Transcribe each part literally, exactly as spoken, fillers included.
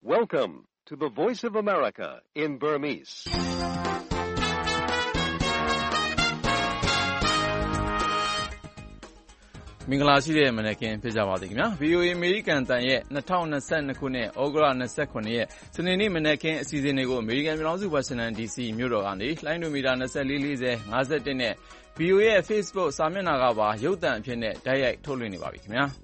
Welcome to the Voice of America in Burmese. ။မင်္ဂလာရှိတဲ့မနက်ခင်းဖြစ်ကြပါသည်ခင်ဗျာ။ ဗွီအိုအေ အမေရိကန်အသံရဲ့၂၀၂၂ခုနှစ်ဩဂုတ်လ၂၇ရက်စနေနေ့မနက်ခင်းအစီအစဉ်တွေကိုအမေရိကန်ပြည်ထောင်စုဝါရှင်တန်ဒီစီမြို့တော်ကနေလှိုင်းဒိုမီတာ၂၄ ၄၀ ၅၁နဲ့ ဗွီအိုအေရဲ့ Facebook စာမျက်နှာကပါရုပ်သံအဖြစ်နဲ့တိုက်ရိုက်ထုတ်လွှင့်နေပါပြီခင်ဗျာ။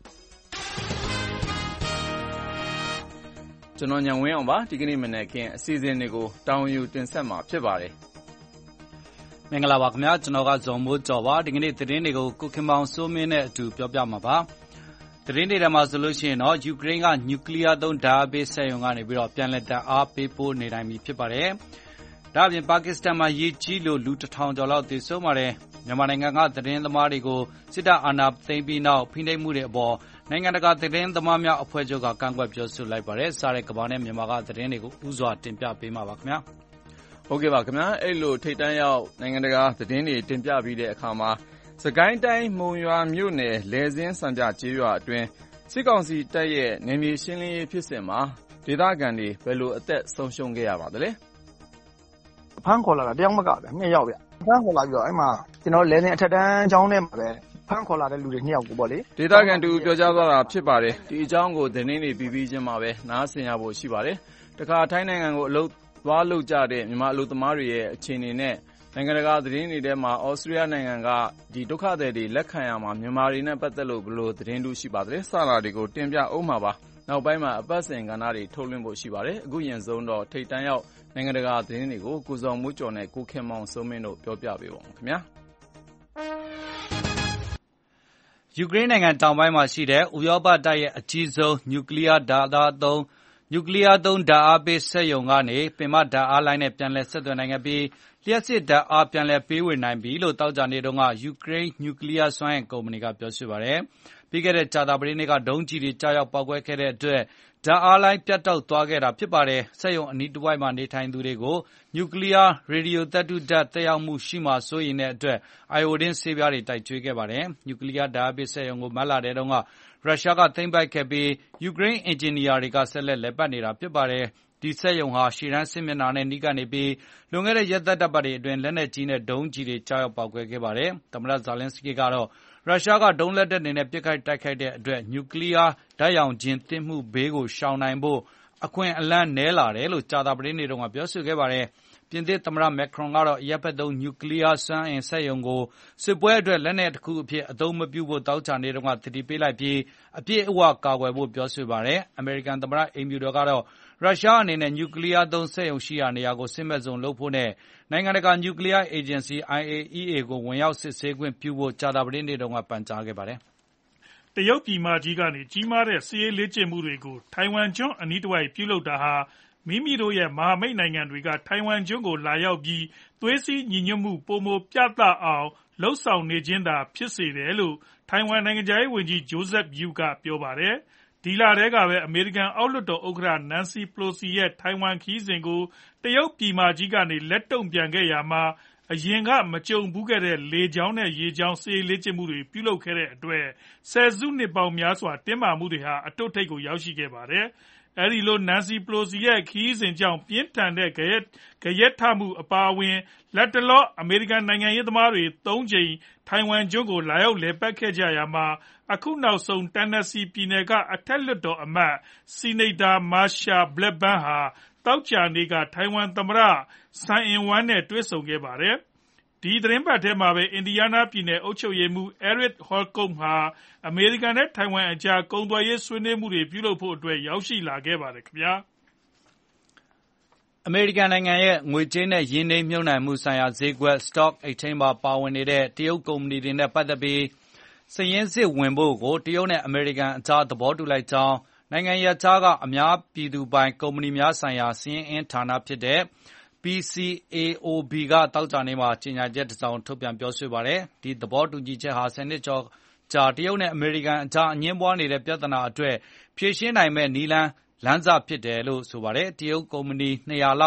ကျွန်တော်ညံဝင်းအောင်ပါဒီကနေ့မနက်ခင်းအစီအစဉ်တွေကိုတောင်းယူတင်ဆက်မှာဖြစ်ပါတယ်။မင်္ဂလာပါခင်ဗျာကျွန်တော်ကဇော်မိုးကျော်ပါဒီကနေ့သတင်းတွေကိုကိုခင်မောင်စိုးမင်းနဲ့အတူပြောပြမှာပါသတင်းတွေထဲမှာဆိုလို့ရှိရင်တော့ယူကရိန်းကနျူကလ িয়ার သုံးဓာတ်ပေးစက်ရုံကနေပြီးတော့ပြန်လည်တပ်အားပေးပို့နေနိုင်ပြီဖြစ်ပါတယ်ဒါ့အပြင်ပါကစ္စတန်မှာရေကြီးလို့လူတစ်ထောင်ကျော်လောက်သေဆုံးပါတယ်မြန်မာနိုင်ငံကသတင်းသမားတွေကိုစစ်တပ်အာဏာသိမ်းပြီးနောက်ဖိနှိပ်မှုတွေအပေါ်နိုင်ငံတကာသတင်းသမားများအဖွဲ့ချုပ်ကကန့်ကွက်ပြောဆိုလိုက်ပါတယ်စားတဲ့ကမ္ဘာနဲ့မြန်မာကသတင်းတွေကိုဥစွာတင်ပြပေးမှာပါခင်ဗျာဟုတ်ကဲ့ပါခင်ဗျာအဲ့လိုထိတ်တန်းရောက်နိုင်ငံတကာသတင်းတွေတင်ပြပြီးတဲ့အခါမှာစကိုင်းတိုင်းမုံရွာမြို့နယ်လယ်စင်းစံပြကျေးရွာအတွင်းစစ်ကောင်စီတပ်ရဲ့နယ်မြေရှင်းလင်းရေးဖြစ်စဉ်မှာဒေသခံတွေဘယ်လိုအသက်ဆုံးရှုံးခဲ့ရပါသလဲဖမ်းခေါ်လာတာတယောက်မကဗျနှစ်ယောက်ဗျဖမ်းခေါ်လာပြီးတော့အဲ့မှာကျွန်တော်လယ်စင်းအထက်တန်းကျောင်းထဲမှာပဲဖမ်းခေါ်လာတဲ့လူတွေနှစ်ယောက်ကိုပေါ့လေဒေသခံတူပြောကြားသွားတာဖြစ်ပါတယ်ဒီအကြောင်းကိုသတင်းတွေပြီးပြီးချင်းမှာပဲနားဆင်ရဖို့ရှိပါတယ်တခါထိုင်းနိုင်ငံကိုအလုပ်သွားလုပ်ကြတဲ့မြန်မာအလုပ်သမားတွေရဲ့အခြေအနေနဲ့နိုင်ငံတကာသတင်းတွေထဲမှာဩစတြေးလျနိုင်ငံကဒီဒုက္ခသည်တွေလက်ခံရမှာမြန်မာတွေနဲ့ပတ်သက်လို့ဘယ်လိုသတင်းတူရှိပါသလဲစတာတွေကိုတင်ပြအောင်ပါပါနောက်ပိုင်းမှာအပတ်စဉ်ကဏ္ဍတွေထုတ်လွှင့်ဖို့ရှိပါတယ်အခုရင်ဆုံးတော့ထိတ်တန်းရောက်နိုင်ငံတကာသတင်းတွေကိုကိုစော်မိုးကျော်နဲ့ကိုခင်မောင်စိုးမင်းတို့ပြောပြပေးပါဦးခင်ဗျာယူကရိန်းနိုင်ငံတောင်ပိုင်းမှာရှိတဲ့ဥရောပတိုက်ရဲ့အကြီးဆုံးနျူကလ িয়ার ဓာတ်အားသုံးနျူကလ িয়ার သုံးဓာတ်အားပေးစက်ရုံကနေပင်မဓာတ်အားလိုင်းနဲ့ပြန်လည်ဆက်သွယ်နိုင်ခဲ့ပြီးလျှပ်စစ်ဓာတ်အားပြန်လည်ပေးဝေနိုင်ပြီလို့တောက်ကြနေတုန်းကယူကရိန်းနျူကလ িয়ার စွမ်းအင်ကုမ္ပဏီကပြောဆိုပါတယ်။ပြီးခဲ့တဲ့ကြာသပတေးနေ့ကဒုံးကျည်တွေကြားရောက်ပောက်ကွဲခဲ့တဲ့အတွက်ဓာတ်အားလိုင်းပြတ်တောက်သွားခဲ့တာဖြစ်ပါတယ်။စက်ရုံအနီးတစ်ဝိုက်မှာနေထိုင်သူတွေကိုနျူကလ িয়ার ရေဒီယိုသတ္တုဓာတ်သက်ရောက်မှုရှိမှစိုးရိမ်တဲ့အတွက်အိုင်အိုဒင်းဆေးပြားတွေတိုက်ကျွေးခဲ့ပါတယ်။နျူကလ িয়ার ဓာတ်အားပေးစက်ရုံကိုမတ်လထဲတုန်းကရုရှားကသိမ်းပိုက်ခဲ့ပြီးယူကရိန်းအင်ဂျင်နီယာတွေကဆက်လက်လည်ပတ်နေတာဖြစ်ပါတယ်။ဒီစက်ရုံဟာရှေ့တန်းစစ်မျက်နှာနဲ့နီးကပ်နေပြီးလွန်ခဲ့တဲ့ရက်သတ္တပတ်တွေအတွင်းလက်နက်ကြီးနဲ့ဒုံးကျည်တွေကြားရောက်ပောက်ကွဲခဲ့ပါတယ်။သမ္မတဇာလင်းစကီကတော့ရုရှားကဒုံးလက်တက်တွေနဲ့ပစ်ခတ်တိုက်ခိုက်တဲ့အတွက်နျူကလ িয়ার ဓာတ်ရောင်ခြင်းသင့်မှုဘေးကိုရှောင်နိုင်ဖို့အခွင့်အလမ်းနည်းလာတယ်လို့ကြာသပတေးနေ့တုန်းကပြောဆိုခဲ့ပါတယ်။ပြင်သစ်သမ္မတမက်ခရွန်ကတော့အရပ်ဘက်သုံးနျူကလ িয়ার စွမ်းအင်စက်ရုံကိုစစ်ပွဲအတွက်လက်နက်တစ်ခုအဖြစ်အသုံးမပြုဖို့တောက်ချနေတုန်းကသတိပေးလိုက်ပြီးအပြည့်အဝကာကွယ်ဖို့ပြောဆိုပါတယ်။အမေရိကန်သမ္မတအိမ်ဖြူတော်ကတော့ရုရှားအနေနဲ့နျူကလ িয়ার သုံးစက်ရုံရှိရာနေရာကိုစစ်မဲ့ဇုံလုပ်ဖို့နဲ့နိုင်ငံတကာနျူကလ িয়ার အေဂျင်စီ အိုင်အေအီးအေကိုဝင်ရောက်စစ်ဆေးခွင့်ပြုဖို့ကြာသပတေးနေ့တုန်းကပန်ကြားခဲ့ပါတယ်။တရုတ်ပြည်မကြီးကနေကြီးမားတဲ့စစ်ရေးလေ့ကျင့်မှုတွေကိုထိုင်ဝမ်ကျွန်းအနီးတစ်ဝိုက်ပြုလုပ်တာဟာမိမိတို့ရဲ့မဟာမိတ်နိုင်ငံတွေကထိုင်ဝမ်ကျွန်းကိုလာရောက်ပြီးသွေးစည်းညီညွတ်မှုပိုမိုပြသအောင်လှုံ့ဆော်နေခြင်းသာဖြစ်စေတယ်လို့ထိုင်ဝမ်နိုင်ငံခြားရေးဝန်ကြီး Joseph Wu ကပြောပါတယ်။ဒီလထဲကပဲအမေရိကန်အောက်လွှတ်တော်ဥက္ကဋ္ဌ Nancy Pelosi ရဲ့ထိုင်ဝမ်ခရီးစဉ်ကိုတရုတ်ပြည်မကြီးကနေလက်တုံ့ပြန်ခဲ့ရာမှာအရင်ကမကြုံဘူးခဲ့တဲ့လေကြောင်းနဲ့ရေကြောင်းစစ်ရေးလေ့ကျင့်မှုတွေပြုလုပ်ခဲ့တဲ့အတွက်ဆယ်စုနှစ်ပေါင်းများစွာတင်းမာမှုတွေဟာအထွတ်ထိပ်ကိုရောက်ရှိခဲ့ပါတယ်။အဲဒီလို Nancy Pelosi ရဲ့ခရီးစဉ်ကြောင့်ပြင်းထန်တဲ့ဂယက်ဂယက်ထမှုအပါအဝင်လက်တလောအမေရိကန်နိုင်ငံရေးသမားတွေသုံးကြိမ်ထိုင်ဝမ်ကျွန်းကိုလာရောက်လည်ပတ်ခဲ့ကြရာမှာအခုနောက်ဆုံး Tennessee ပြည်နယ်ကအထက်လွှတ်တော်အမတ် Senator Marsha Blackburn ဟာသောကြာနေ့ကထိုင်ဝမ်သမ္မတ Tsai Ing-wen နဲ့တွေ့ဆုံခဲ့ပါတယ်။ဒီသီတင်းပတ်ထဲမှာပဲအင်ဒီယားနားပြည်နယ်အုပ်ချုပ်ရေးမှူး Eric Holcomb ဟာအမေရိကန်နဲ့ထိုင်ဝမ်အကြားကုန်သွယ်ရေးဆွေးနွေးမှုတွေပြုလုပ်ဖို့အတွက်ရောက်ရှိလာခဲ့ပါတယ်ခင်ဗျာ။အမေရိကန်နိုင်ငံရဲ့ငွေကြေးနဲ့ယင်းနှိမ့်မြှုပ်နှံမှုဆိုင်ရာဈေးကွက် Stock Exchange မှာပါဝင်နေတဲ့တရုတ်ကုမ္ပဏီတွေနဲ့ပတ်သက်ပြီးစာရင်းစစ်ဝင်ဖို့ကိုတရုတ်နဲ့အမေရိကန်အကြားသဘောတူလိုက်ကြောင်းနိုင်ငံရပ်ခြားကအများပြည်သူပိုင်ကုမ္ပဏီများဆိုင်ရာစာရင်းအင်းဌာနဖြစ်တဲ့ပီ စီ အေ အို ဘီ ကသောကြာနေ့မှာကြေညာချက်တစ်စောင်ထုတ်ပြန်ပြောဆိုပါတယ်။ဒီသဘောတူညီချက်ဟာဆယ်နှစ်ကျော်ကြာတရုတ်နဲ့အမေရိကန်အကြားအငြင်းပွားနေတဲ့ပြဿနာအတွက်ဖြေရှင်းနိုင်မယ့်နည်းလမ်းလမ်းစဖြစ်တယ်လို့ဆိုပါတယ်။တရုတ်ကုမ္ပဏီနှစ်ရာလောက်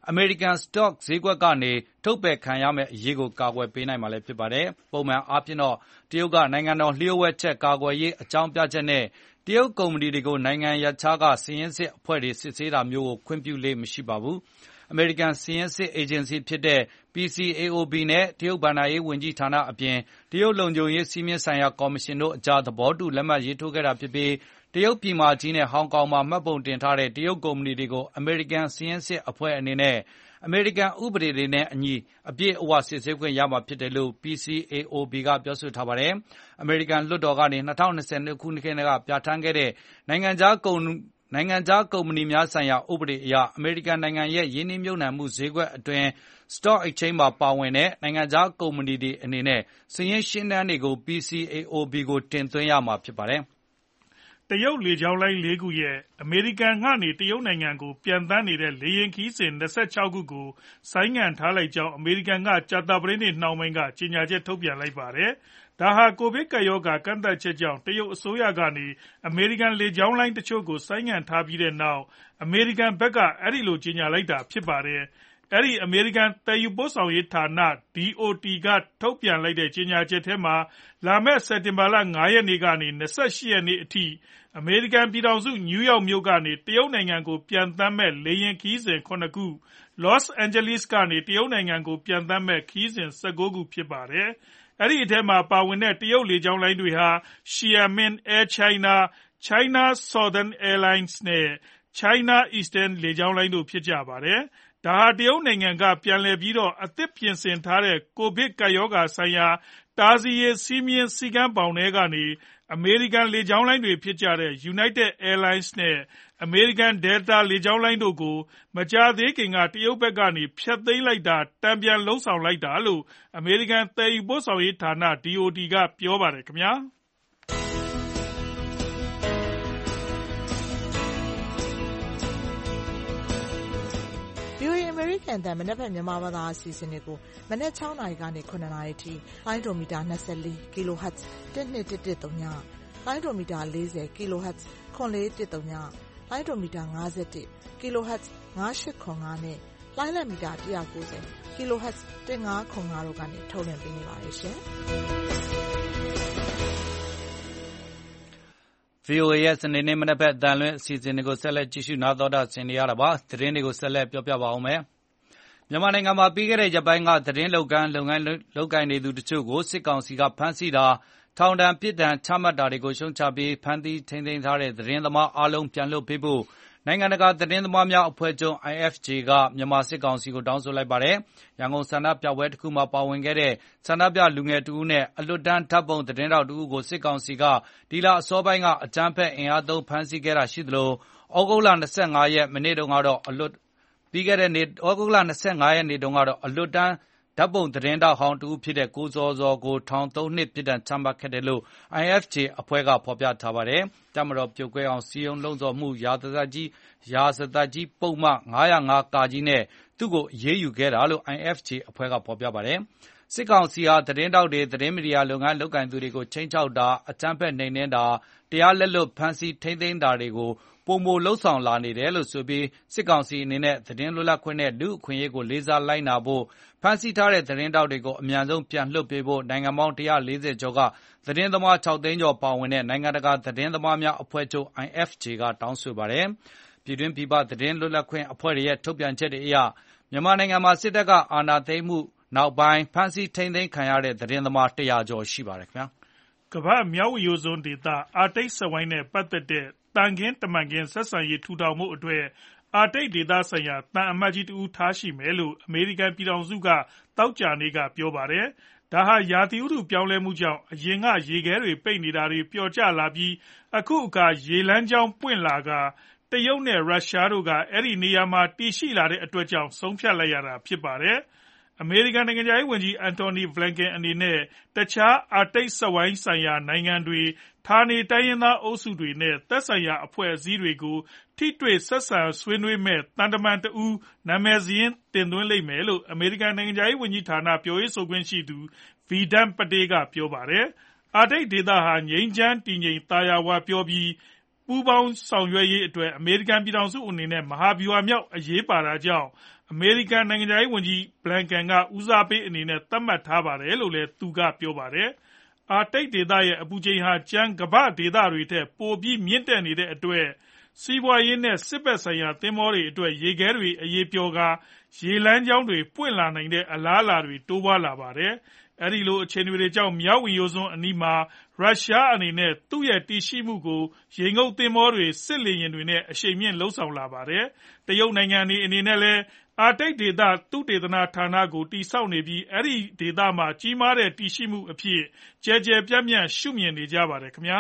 အမေရိကန်စတော့ဈေးကွက်ကနေထုတ်ပယ်ခံရမယ့်အရေးကိုကာကွယ်ပေးနိုင်မှာလည်းဖြစ်ပါတယ်။ပုံမှန်အားဖြင့်တော့တရုတ်ကနိုင်ငံတော်လျှို့ဝှက်ချက်ကာကွယ်ရေးအကြောင်းပြချက်နဲ့တရုတ်ကုမ္ပဏီတွေကိုနိုင်ငံရပ်ခြားကစာရင်းစစ်အဖွဲ့တွေစစ်ဆေးတာမျိုးကိုခွင့်ပြုလေ့မရှိပါဘူး။အမေရိကန်စာရင်းစစ်အေဂျင်စီဖြစ်တဲ့ P C A O B နဲ့တရုတ်ဘဏ္ဍာရေးဝန်ကြီးဌာနအပြင်တရုတ်လုံခြုံရေးစည်းမျဉ်းဆိုင်ရာကော်မရှင်တို့အကြားသဘောတူလက်မှတ်ရေးထိုးခဲ့တာဖြစ်ပြီးတရုတ်ပြည်မကြီးနဲ့ဟောင်ကောင်မှာမှတ်ပုံတင်ထားတဲ့တရုတ်ကုမ္ပဏီတွေကိုအမေရိကန်စာရင်းစစ်အဖွဲ့အနေနဲ့အမေရိကန်ဥပဒေတွေနဲ့အညီအပြည့်အဝစစ်ဆေးခွင့်ရမှာဖြစ်တယ်လို့ P C A O B ကပြောဆိုထားပါတယ်။အမေရိကန်လွှတ်တော်ကနေ၂၀၂၂ခုနှစ်ကပြဋ္ဌာန်းခဲ့တဲ့နိုင်ငံခြားကုန်နိုင်ငံခြားကုမ္ပဏီများဆိုင်ရာဥပဒေအရအမေရိကန်နိုင်ငံရဲ့ယင်းနှိမ့်မြုပ်နှံမှုဈေးကွက်အတွင်း Stock Exchange မှာပါဝင်တဲ့နိုင်ငံခြားကုမ္ပဏီတွေအနေနဲ့စာရင်းရှင်းတမ်းတွေကို P C A O B ကိုတင်သွင်းရမှာဖြစ်ပါတယ်။တရုတ်လေကြောင်းလိုင်းလေးခုရဲ့အမေရိကန်ကနေတရုတ်နိုင်ငံကိုပျံသန်းနေတဲ့လေယာဉ်ခရီးစဉ်၂၆ခုကိုဆိုင်းငံ့ထားလိုက်ကြောင်းအမေရိကန်ကကြာသပတေးနေ့နှောင်းပိုင်းကကြေညာချက်ထုတ်ပြန်လိုက်ပါတယ်။ဒါဟာကိုဗစ်ကပ်ရောဂါကန့်သတ်ချက်ကြောင့်တရုတ်အစိုးရကနေအမေရိကန်လေကြောင်းလိုင်းတချို့ကိုဆိုင်းငံ့ထားပြီးတဲ့နောက်အမေရိကန်ဘက်ကအဲဒီလိုကြေညာလိုက်တာဖြစ်ပါတယ်။အဲဒီအမေရိကန်သယ်ယူပို့ဆောင်ရေးဌာန D O T ကထုတ်ပြန်လိုက်တဲ့ကြေညာချက်ထဲမှာလာမယ့်စက်တင်ဘာလ၅ရက်နေ့ကနေ၂၈ရက်နေ့အထိအမေရိကန်ပြည်ထောင်စုနယူးယောက်မြို့ကနေတရုတ်နိုင်ငံကိုပျံသန်းမဲ့လေယာဉ်ခရီးစဉ်၇ခု၊ Los Angeles ကနေတရုတ်နိုင်ငံကိုပျံသန်းမဲ့ခရီးစဉ်၁၉ခုဖြစ်ပါတယ်။အဲဒီအထဲမှာပါဝင်တဲ့တရုတ်လေကြောင်းလိုင်းတွေဟာ Xiamen Air China, China Southern Airlines နဲ့ China Eastern လေကြောင်းလိုင်းတို့ဖြစ်ကြပါတယ်။ဒါဟာတရုတ်နိုင်ငံကပြန်လည်ပြီးတော့အသစ်ပြင်ဆင်ထားတဲ့ကိုဗစ်ကပ်ရောဂါဆိုင်ရာတားဆီးရေးစည်းမျဉ်းစည်းကမ်းဘောင်ထဲကနေအမေရိကန်လေကြောင်းလိုင်းတွေဖြစ်ကြတဲ့ United Airlines နဲ့ American Delta လေကြောင်းလိုင်းတို့ကိုမကြာသေးခင်ကတရုတ်ဘက်ကနေဖျက်သိမ်းလိုက်တာတန်ပြန်လုပ်ဆောင်လိုက်တာလို့အမေရိကန်သယ်ယူပို့ဆောင်ရေးဌာန D O T ကပြောပါတယ်ခင်ဗျာ။ VOA အမေရိကန်အသံမနက်ဖြန်မြန်မာဘာသာအစီအစဉ်တွေကိုမနက်၆နာရီကနေ၇နာရီထိလိုင်းဒိုမီတာ၂၄ kHz ၁၂၁၁၃ညလိုင်းဒိုမီတာ၄၀ kHz ခွန်လေး၁၃ညလိုင်းဒိုမီတာ၅၁ kHz ၅၈ခွန်၅နဲ့လိုင်းလက်မီတာ၁၉၀ kHz ၁၅ခွန်၅တို့ကနေထုတ်လွှင့်ပေးနေပါတယ်ရှင်။ V O A ရဲ့စနေနေ့မနက်ဘက်အသံလွှင့်အစီအစဉ်တွေကိုဆက်လက်ကြည့်ရှုနားတော်တာဆင်နေရတာပါသတင်းတွေကိုဆက်လက်ပြောပြပါအောင်မယ်မြန်မာနိုင်ငံမှာပြီးခဲ့တဲ့ရက်ပိုင်းကသတင်းလုပ်ငန်းလုပ်ငန်းလုပ်ကိုင်နေသူတချို့ကိုစစ်ကောင်စီကဖမ်းဆီးတာထောင်ဒဏ်ပြစ်ဒဏ်ချမှတ်တာတွေကိုရှုံချပြီးဖမ်းဆီးထိန်းသိမ်းထားတဲ့သတင်းသမားအားလုံးပြန်လွှတ်ပေးဖို့နိုင်ငံတကာသတင်းသမားများအဖွဲ့ချုပ် I F J ကမြန်မာစစ်ကောင်စီကိုတောင်းဆိုလိုက်ပါတယ်။ရန်ကုန်ဆန္ဒပြပွဲတစ်ခုမှာပါဝင်ခဲ့တဲ့ဆန္ဒပြလူငယ်တဦးနဲ့အလွတ်တန်းဓာတ်ပုံသတင်းတောက်တဦးကိုစစ်ကောင်စီကဒီလအစောပိုင်းကအကြမ်းဖက်အင်အားသုံးဖမ်းဆီးခဲ့တာရှိသလိုဩဂုတ်လ၂၅ရက်မနေ့တုန်းကတော့အလွတ်ပြီးခဲ့တဲ့နေ့ဩဂုတ်လ၂၅ရက်နေ့တုန်းကတော့အလွတ်တန်းဓာတ်ပုံသတင်းတောက်ဟောင်းတဦးဖြစ်တဲ့ကိုဇော်ဇော်ကိုထောင်၃နှစ်ပြစ်ဒဏ်ချမှတ်ခဲ့တယ်လို့ I F J အဖွဲ့ကဖော်ပြထားပါတယ်။တပ်မတော်ပြိုကွဲအောင်စီယုံလှုံ့ဆော်မှုရာဇသတ်ကြီးရာဇသတ်ကြီးပုံမှန်၅၀၅ကကြီးနဲ့သူ့ကိုအရေးယူခဲ့တာလို့ I F J အဖွဲ့ကဖော်ပြပါတယ်။စစ်ကောင်စီဟာသတင်းတောက်တွေသတင်းမီဒီယာလုပ်ငန်းလုပ်ကိုင်သူတွေကိုချိန်ချောက်တာအကြမ်းဖက်နှိမ်နင်းတာတရားလက်လွတ်ဖမ်းဆီးထိန်းသိမ်းတာတွေကိုပုံမလှုပ်ဆောင်လာနေတယ်လို့ဆိုပြီးစစ်ကောင်စီအနေနဲ့သတင်းလွတ်လပ်ခွင့်နဲ့လူ့အခွင့်အရေးကိုလေးစားလိုက်နာဖို့ဖမ်းဆီးထားတဲ့သတင်းတောက်တွေကိုအမြန်ဆုံးပြန်လွှတ်ပေးဖို့နိုင်ငံပေါင်း၁၄၀ကျော်ကသတင်းသမား၆သိန်းကျော်ပါဝင်တဲ့နိုင်ငံတကာသတင်းသမားများအဖွဲ့ချုပ် I F J ကတောင်းဆိုပါတယ်။ပြည်တွင်းပြည်ပသတင်းလွတ်လပ်ခွင့်အဖွဲ့တွေရဲ့ထုတ်ပြန်ချက်တွေအရမြန်မာနိုင်ငံမှာစစ်တပ်ကအာဏာသိမ်းမှုနောက်ပိုင်းဖမ်းဆီးထိန်းသိမ်းခံရတဲ့သတင်းသမား၁၀၀ကျော်ရှိပါတယ်ခင်ဗျာ။ကမ္ဘာ့မြောက်ဝရိုးစွန်းဒေသအာတိတ်စက်ဝိုင်းနဲ့ပတ်သက်တဲ့တန်ခင်းတမန်ခင်းဆက်ဆံရေးထူထောင်မှုအတွက်အာတိတ်ဒေသဆိုင်ရာသံအမတ်ကြီးတဦးထားရှိမယ်လို့အမေရိကန်ပြည်ထောင်စုကသောကြာနေ့ကပြောပါတယ်။ဒါဟာရာသီဥတုပြောင်းလဲမှုကြောင့်အရင်ကရေခဲတွေပိတ်နေတာတွေပျော်ကျလာပြီးအခုအခါရေလမ်းကြောင်းပွင့်လာကတရုတ်နဲ့ရုရှားတို့ကအဲ့ဒီနေရာမှာတည်ရှိလာတဲ့အတွက်ကြောင့်ဆုံးဖြတ်လိုက်ရတာဖြစ်ပါတယ်။အမေရိကန်နိုင်ငံခြားရေးဝန်ကြီးအန်တိုနီဘလန်ကန်အနေနဲ့တခြားအာတိတ်စက်ဝိုင်းဆိုင်ရာနိုင်ငံတွေဌာနေတိုင်းရင်းသားအုပ်စုတွေနဲ့သက်ဆိုင်ရာအဖွဲ့အစည်းတွေကိုထိတွေ့ဆက်ဆံဆွေးနွေးမဲ့တန်တမန်တဦးနာမည်စာရင်းတင်သွင်းလိမ့်မယ်လို့အမေရိကန်နိုင်ငံခြားရေးဝန်ကြီးဌာနပြောရေးဆိုခွင့်ရှိသူဗီဒန်ပတေးကပြောပါတယ်။အာတိတ်ဒေသဟာငြိမ်းချမ်းတည်ငြိမ်သာယာဝပြောပြီးပူးပေါင်းဆောင်ရွက်ရေးအတွက်အမေရိကန်ပြည်ထောင်စုအနေနဲ့မဟာဗျူဟာမြောက်အရေးပါတာကြောင့်အမေရိကန်နိုင်ငံခြားရေးဝန်ကြီးဘလန်ကန်ကဦးစားပေးအနေနဲ့သတ်မှတ်ထားပါတယ်လို့လည်းသူကပြောပါတယ်။အာတိတ်ဒေသရဲ့အပူချိန်ဟာကျန်းကမ္ဘာဒေသတွေထက်ပိုပြီးမြင့်တက်နေတဲ့အတွက်စီးပွားရေးနဲ့စစ်ဘက်ဆိုင်ရာသင်္ဘောတွေအတွက်ရေခဲတွေအရေးပျော်ကာရေလမ်းကြောင်းတွေပွင့်လာနိုင်တဲ့အလားအလာတွေတိုးပွားလာပါတယ်။အဲဒီလိုအခြေအနေတွေကြောင့်မြောက်ဝင်ရိုးစွန်းအနီးမှာရုရှားအနေနဲ့သူ့ရဲ့တည်ရှိမှုကိုရေငုပ်သင်္ဘောတွေစစ်လေယာဉ်တွေနဲ့အရှိန်မြင့်လှုပ်ဆောင်လာပါတယ်။တရုတ်နိုင်ငံအနေနဲ့လည်းအာတိတ်ဒေသသုတေသနဌာနကိုတည်ဆောက်နေပြီးအဲဒီဒေသမှာကြီးမားတဲ့တည်ရှိမှုအဖြစ်ကျယ်ကျယ်ပြန့်ပြန့်ရှုမြင်နေကြပါတယ်ခင်ဗျာ